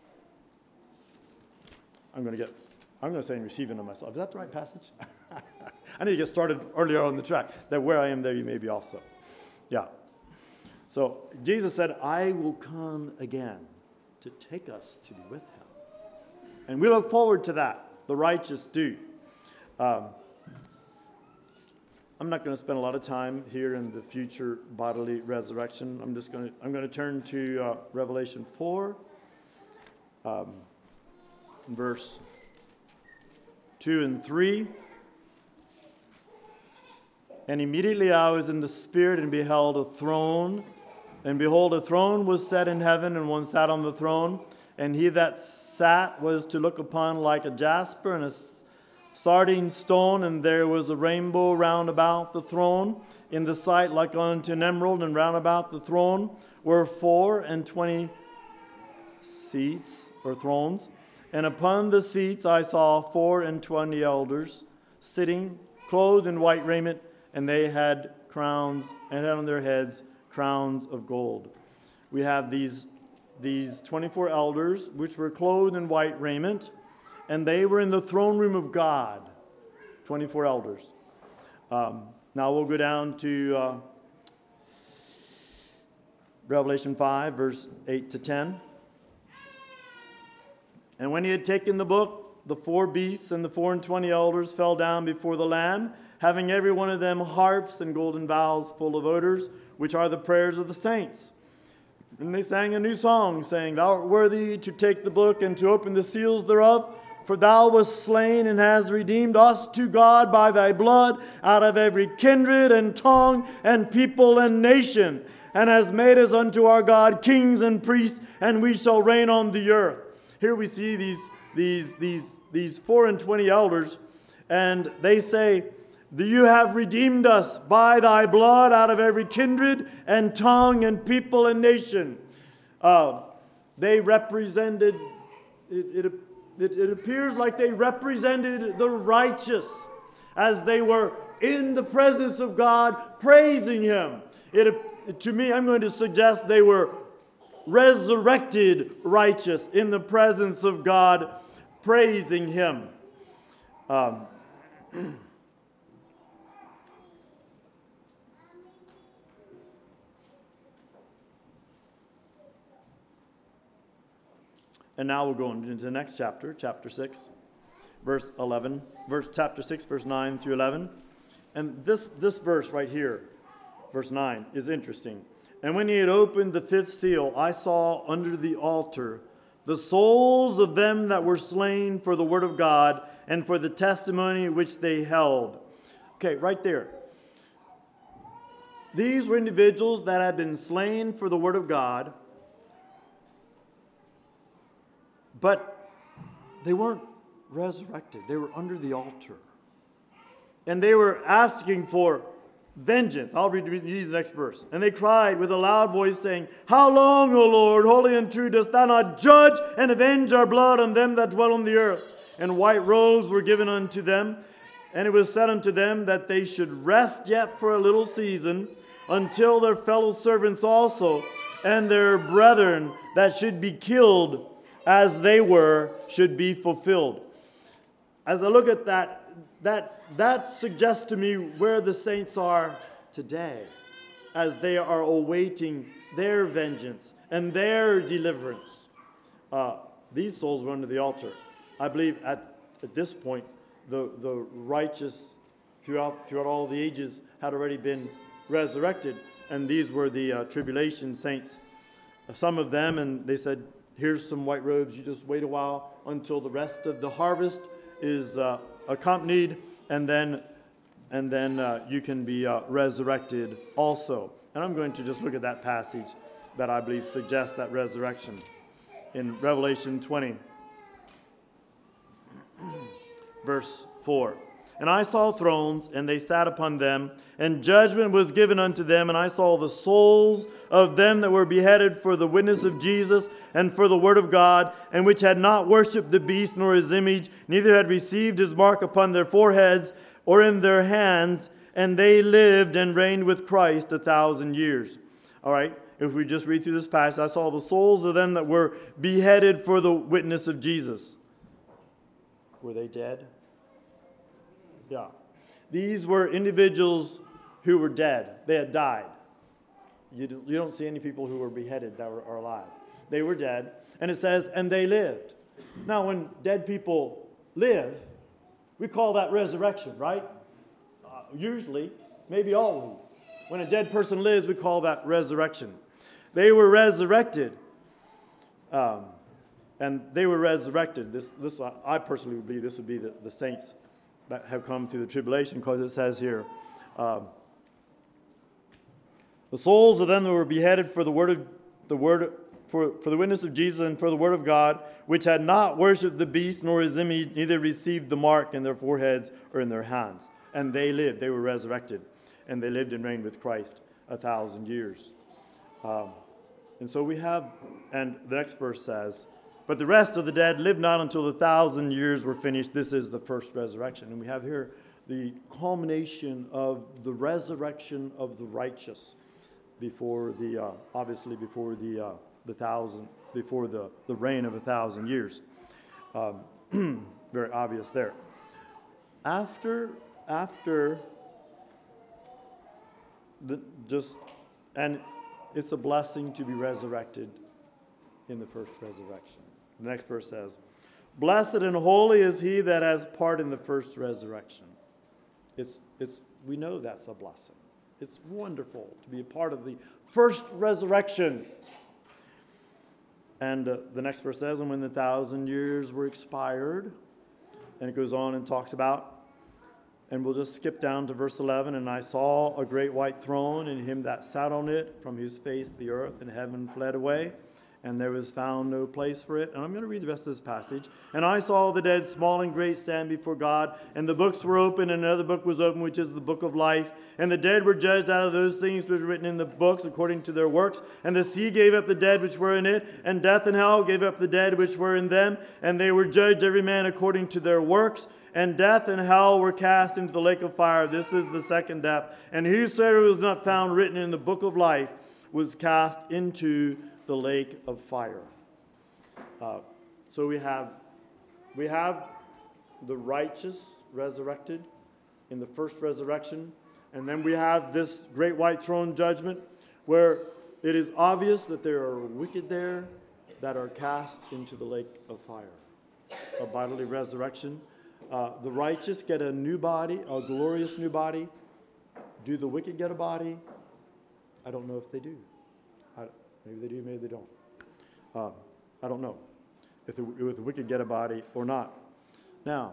I'm going to get, I'm going to say and receive into myself. Is that the right passage? I need to get started earlier on the track. That where I am, there you may be also. Yeah. So Jesus said, I will come again to take us to be with him. And we look forward to that. The righteous do. Um, I'm not going to spend a lot of time here in the future bodily resurrection. I'm just going to I'm going to turn to uh, Revelation four, um, verse two and three. And immediately I was in the Spirit and beheld a throne. And behold, a throne was set in heaven, and one sat on the throne. And he that sat was to look upon like a jasper and a sardine stone, and there was a rainbow round about the throne, in the sight like unto an emerald, and round about the throne were four and twenty seats or thrones, and upon the seats I saw four and twenty elders sitting, clothed in white raiment, and they had crowns, and had on their heads crowns of gold. We have these, these twenty-four elders, which were clothed in white raiment, and they were in the throne room of God. twenty-four elders. Um, now we'll go down to uh, Revelation five, verse eight to ten. And when he had taken the book, the four beasts and the four and twenty elders fell down before the Lamb, having every one of them harps and golden vials full of odors, which are the prayers of the saints. And they sang a new song, saying, Thou art worthy to take the book and to open the seals thereof, for thou wast slain and hast redeemed us to God by thy blood out of every kindred and tongue and people and nation, and hast made us unto our God kings and priests, and we shall reign on the earth. Here we see these, these, these, these four and twenty elders, and they say, You have redeemed us by thy blood out of every kindred and tongue and people and nation. Uh, they represented, it, it, it, it appears like they represented the righteous as they were in the presence of God praising Him. It, to me, I'm going to suggest they were resurrected righteous in the presence of God, praising Him. Um, and now we'll go into the next chapter, chapter six, verse eleven, verse chapter six, verse nine through eleven. And this this verse right here, verse nine, is interesting. And when he had opened the fifth seal, I saw under the altar the souls of them that were slain for the word of God and for the testimony which they held. Okay, right there. These were individuals that had been slain for the word of God, but they weren't resurrected. They were under the altar. And they were asking for vengeance. I'll read, read the next verse. And they cried with a loud voice, saying, How long, O Lord, holy and true, dost thou not judge and avenge our blood on them that dwell on the earth? And white robes were given unto them. And it was said unto them that they should rest yet for a little season, until their fellow servants also and their brethren that should be killed as they were should be fulfilled. As I look at that, that That suggests to me where the saints are today as they are awaiting their vengeance and their deliverance. Uh, these souls were under the altar. I believe at, at this point, the, the righteous throughout, throughout all the ages had already been resurrected, and these were the uh, tribulation saints. Some of them, and they said, Here's some white robes. You just wait a while until the rest of the harvest is uh, accompanied, and then and then uh, you can be uh, resurrected also. And I'm going to just look at that passage that I believe suggests that resurrection in Revelation twenty, verse four. And I saw thrones, and they sat upon them, and judgment was given unto them. And I saw the souls of them that were beheaded for the witness of Jesus and for the word of God, and which had not worshipped the beast nor his image, neither had received his mark upon their foreheads or in their hands, and they lived and reigned with Christ a thousand years. All right, if we just read through this passage, I saw the souls of them that were beheaded for the witness of Jesus. Were they dead? Yeah. These were individuals who were dead. They had died. You, do, you don't see any people who were beheaded that were, are alive. They were dead. And it says, and they lived. Now, when dead people live, we call that resurrection, right? Uh, usually, maybe always. When a dead person lives, we call that resurrection. They were resurrected. Um, and they were resurrected. This, this I personally would believe this would be the, the saints that have come through the tribulation, because it says here, um, the souls of them that were beheaded for the word of the word for, for the witness of Jesus and for the word of God, which had not worshipped the beast nor his image, neither received the mark in their foreheads or in their hands. And they lived, they were resurrected, and they lived and reigned with Christ a thousand years. Um, and so we have And the next verse says, but the rest of the dead lived not until the thousand years were finished. This is the first resurrection. And we have here the culmination of the resurrection of the righteous before the, uh, obviously before the, uh, the thousand, before the, the reign of a thousand years. Um, very obvious there. After, after the, just, and it's a blessing to be resurrected in the first resurrection. The next verse says, blessed and holy is he that has part in the first resurrection. It's, it's, we know that's a blessing. It's wonderful to be a part of the first resurrection. And uh, the next verse says, and when the thousand years were expired, and it goes on and talks about, and we'll just skip down to verse eleven, and I saw a great white throne, and him that sat on it, from whose face the earth and heaven fled away, and there was found no place for it. And I'm going to read the rest of this passage. And I saw the dead, small and great, stand before God, and the books were open, and another book was open, which is the book of life. And the dead were judged out of those things which were written in the books according to their works. And the sea gave up the dead which were in it, and death and hell gave up the dead which were in them. And they were judged every man according to their works. And death and hell were cast into the lake of fire. This is the second death. And whosoever was not found written in the book of life was cast into the lake of fire. Uh, so we have, we have the righteous resurrected in the first resurrection. And then we have this great white throne judgment where it is obvious that there are wicked there that are cast into the lake of fire. A bodily resurrection. Uh, the righteous get a new body, a glorious new body. Do the wicked get a body? I don't know if they do. I, maybe they do, maybe they don't. Uh, I don't know if the, if the wicked get a body or not. Now,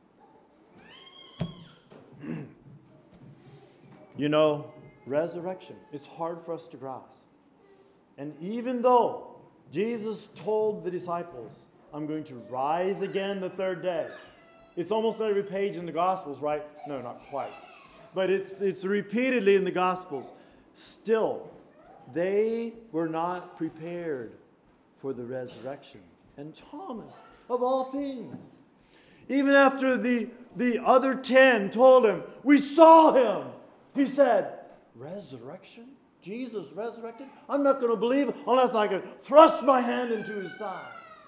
you know, resurrection, it's hard for us to grasp. And even though Jesus told the disciples, I'm going to rise again the third day. It's almost on every page in the Gospels, right? No, not quite. But it's it's repeatedly in the Gospels. Still, they were not prepared for the resurrection. And Thomas, of all things, even after the, the other ten told him, we saw him, he said, resurrection? Jesus resurrected? I'm not going to believe it unless I can thrust my hand into his side.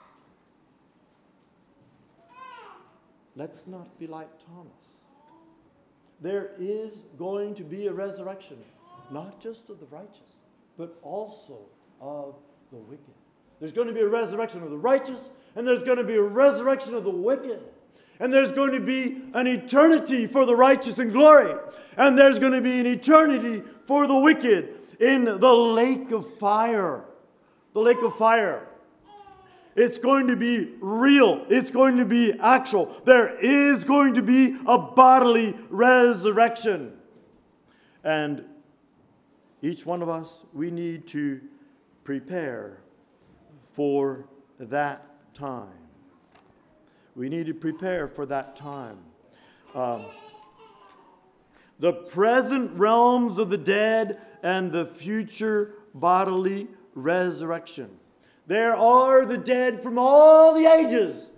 Let's not be like Thomas. There is going to be a resurrection, not just of the righteous, but also of the wicked. There's going to be a resurrection of the righteous, and there's going to be a resurrection of the wicked. And there's going to be an eternity for the righteous in glory. And there's going to be an eternity for the wicked in the lake of fire. The lake of fire. It's going to be real. It's going to be actual. There is going to be a bodily resurrection. And each one of us, we need to prepare for that time. We need to prepare for that time. Um, the present realms of the dead and the future bodily resurrection. There are the dead from all the ages,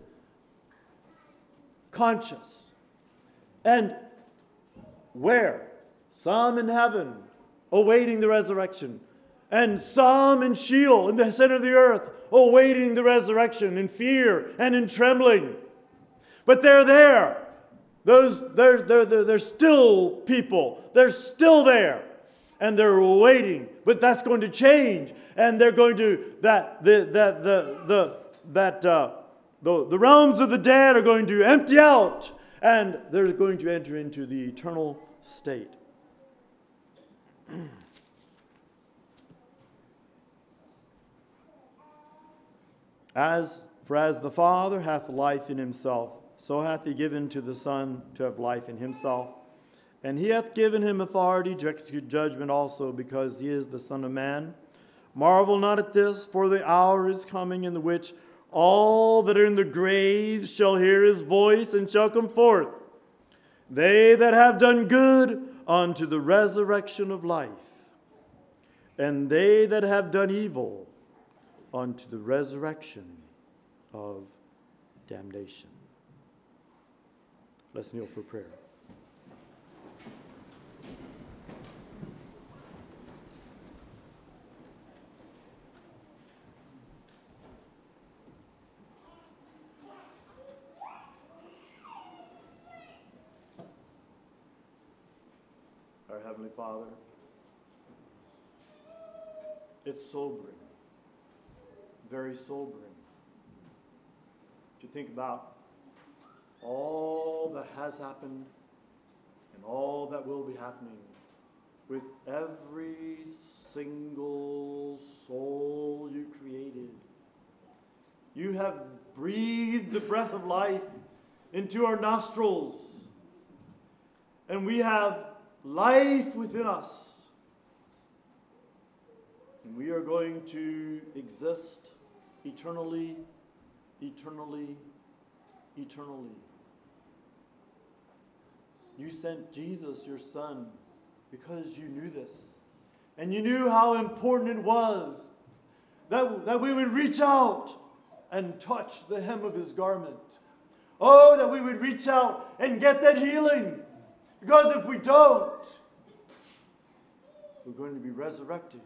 conscious. And where? Some in heaven, awaiting the resurrection. And some in Sheol, in the center of the earth, awaiting the resurrection in fear and in trembling. But they're there. Those, they're, they're, they're, they're still people. They're still there. And they're waiting. But that's going to change. And they're going to, that, the, that, the, the, that, uh, the, the realms of the dead are going to empty out. And they're going to enter into the eternal state. As, for as the Father hath life in himself, so hath he given to the Son to have life in himself. And he hath given him authority to execute judgment also, because he is the Son of Man. Marvel not at this, for the hour is coming in the which all that are in the graves shall hear his voice and shall come forth. They that have done good unto the resurrection of life, and they that have done evil unto the resurrection of damnation. Let's kneel for prayer. Our Heavenly Father, it's sobering, very sobering, to think about all that has happened and all that will be happening with every single soul you created. You have breathed the breath of life into our nostrils, and we have life within us. And we are going to exist eternally, eternally, eternally. You sent Jesus, your Son, because you knew this. And you knew how important it was that, that we would reach out and touch the hem of his garment. Oh, that we would reach out and get that healing. Because if we don't, we're going to be resurrected.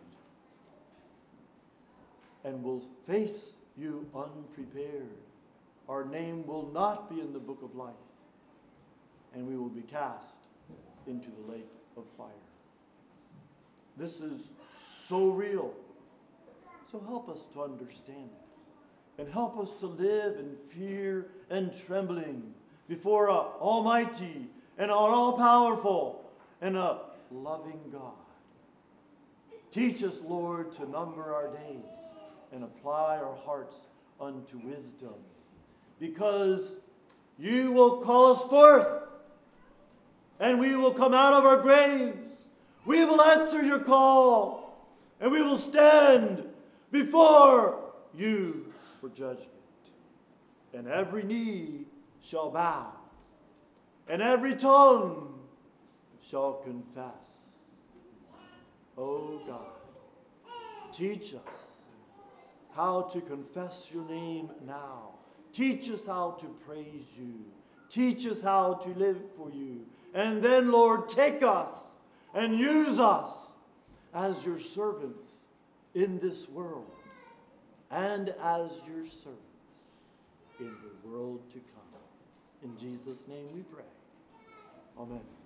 And we'll face you unprepared. Our name will not be in the book of life. And we will be cast into the lake of fire. This is so real. So help us to understand it. And help us to live in fear and trembling before an almighty and an all-powerful and a loving God. Teach us, Lord, to number our days and apply our hearts unto wisdom. Because you will call us forth, and we will come out of our graves. We will answer your call, and we will stand before you for judgment. And every knee shall bow, and every tongue shall confess. Oh God, teach us how to confess your name now. Teach us how to praise you. Teach us how to live for you. And then, Lord, take us and use us as your servants in this world and as your servants in the world to come. In Jesus' name we pray. Amen.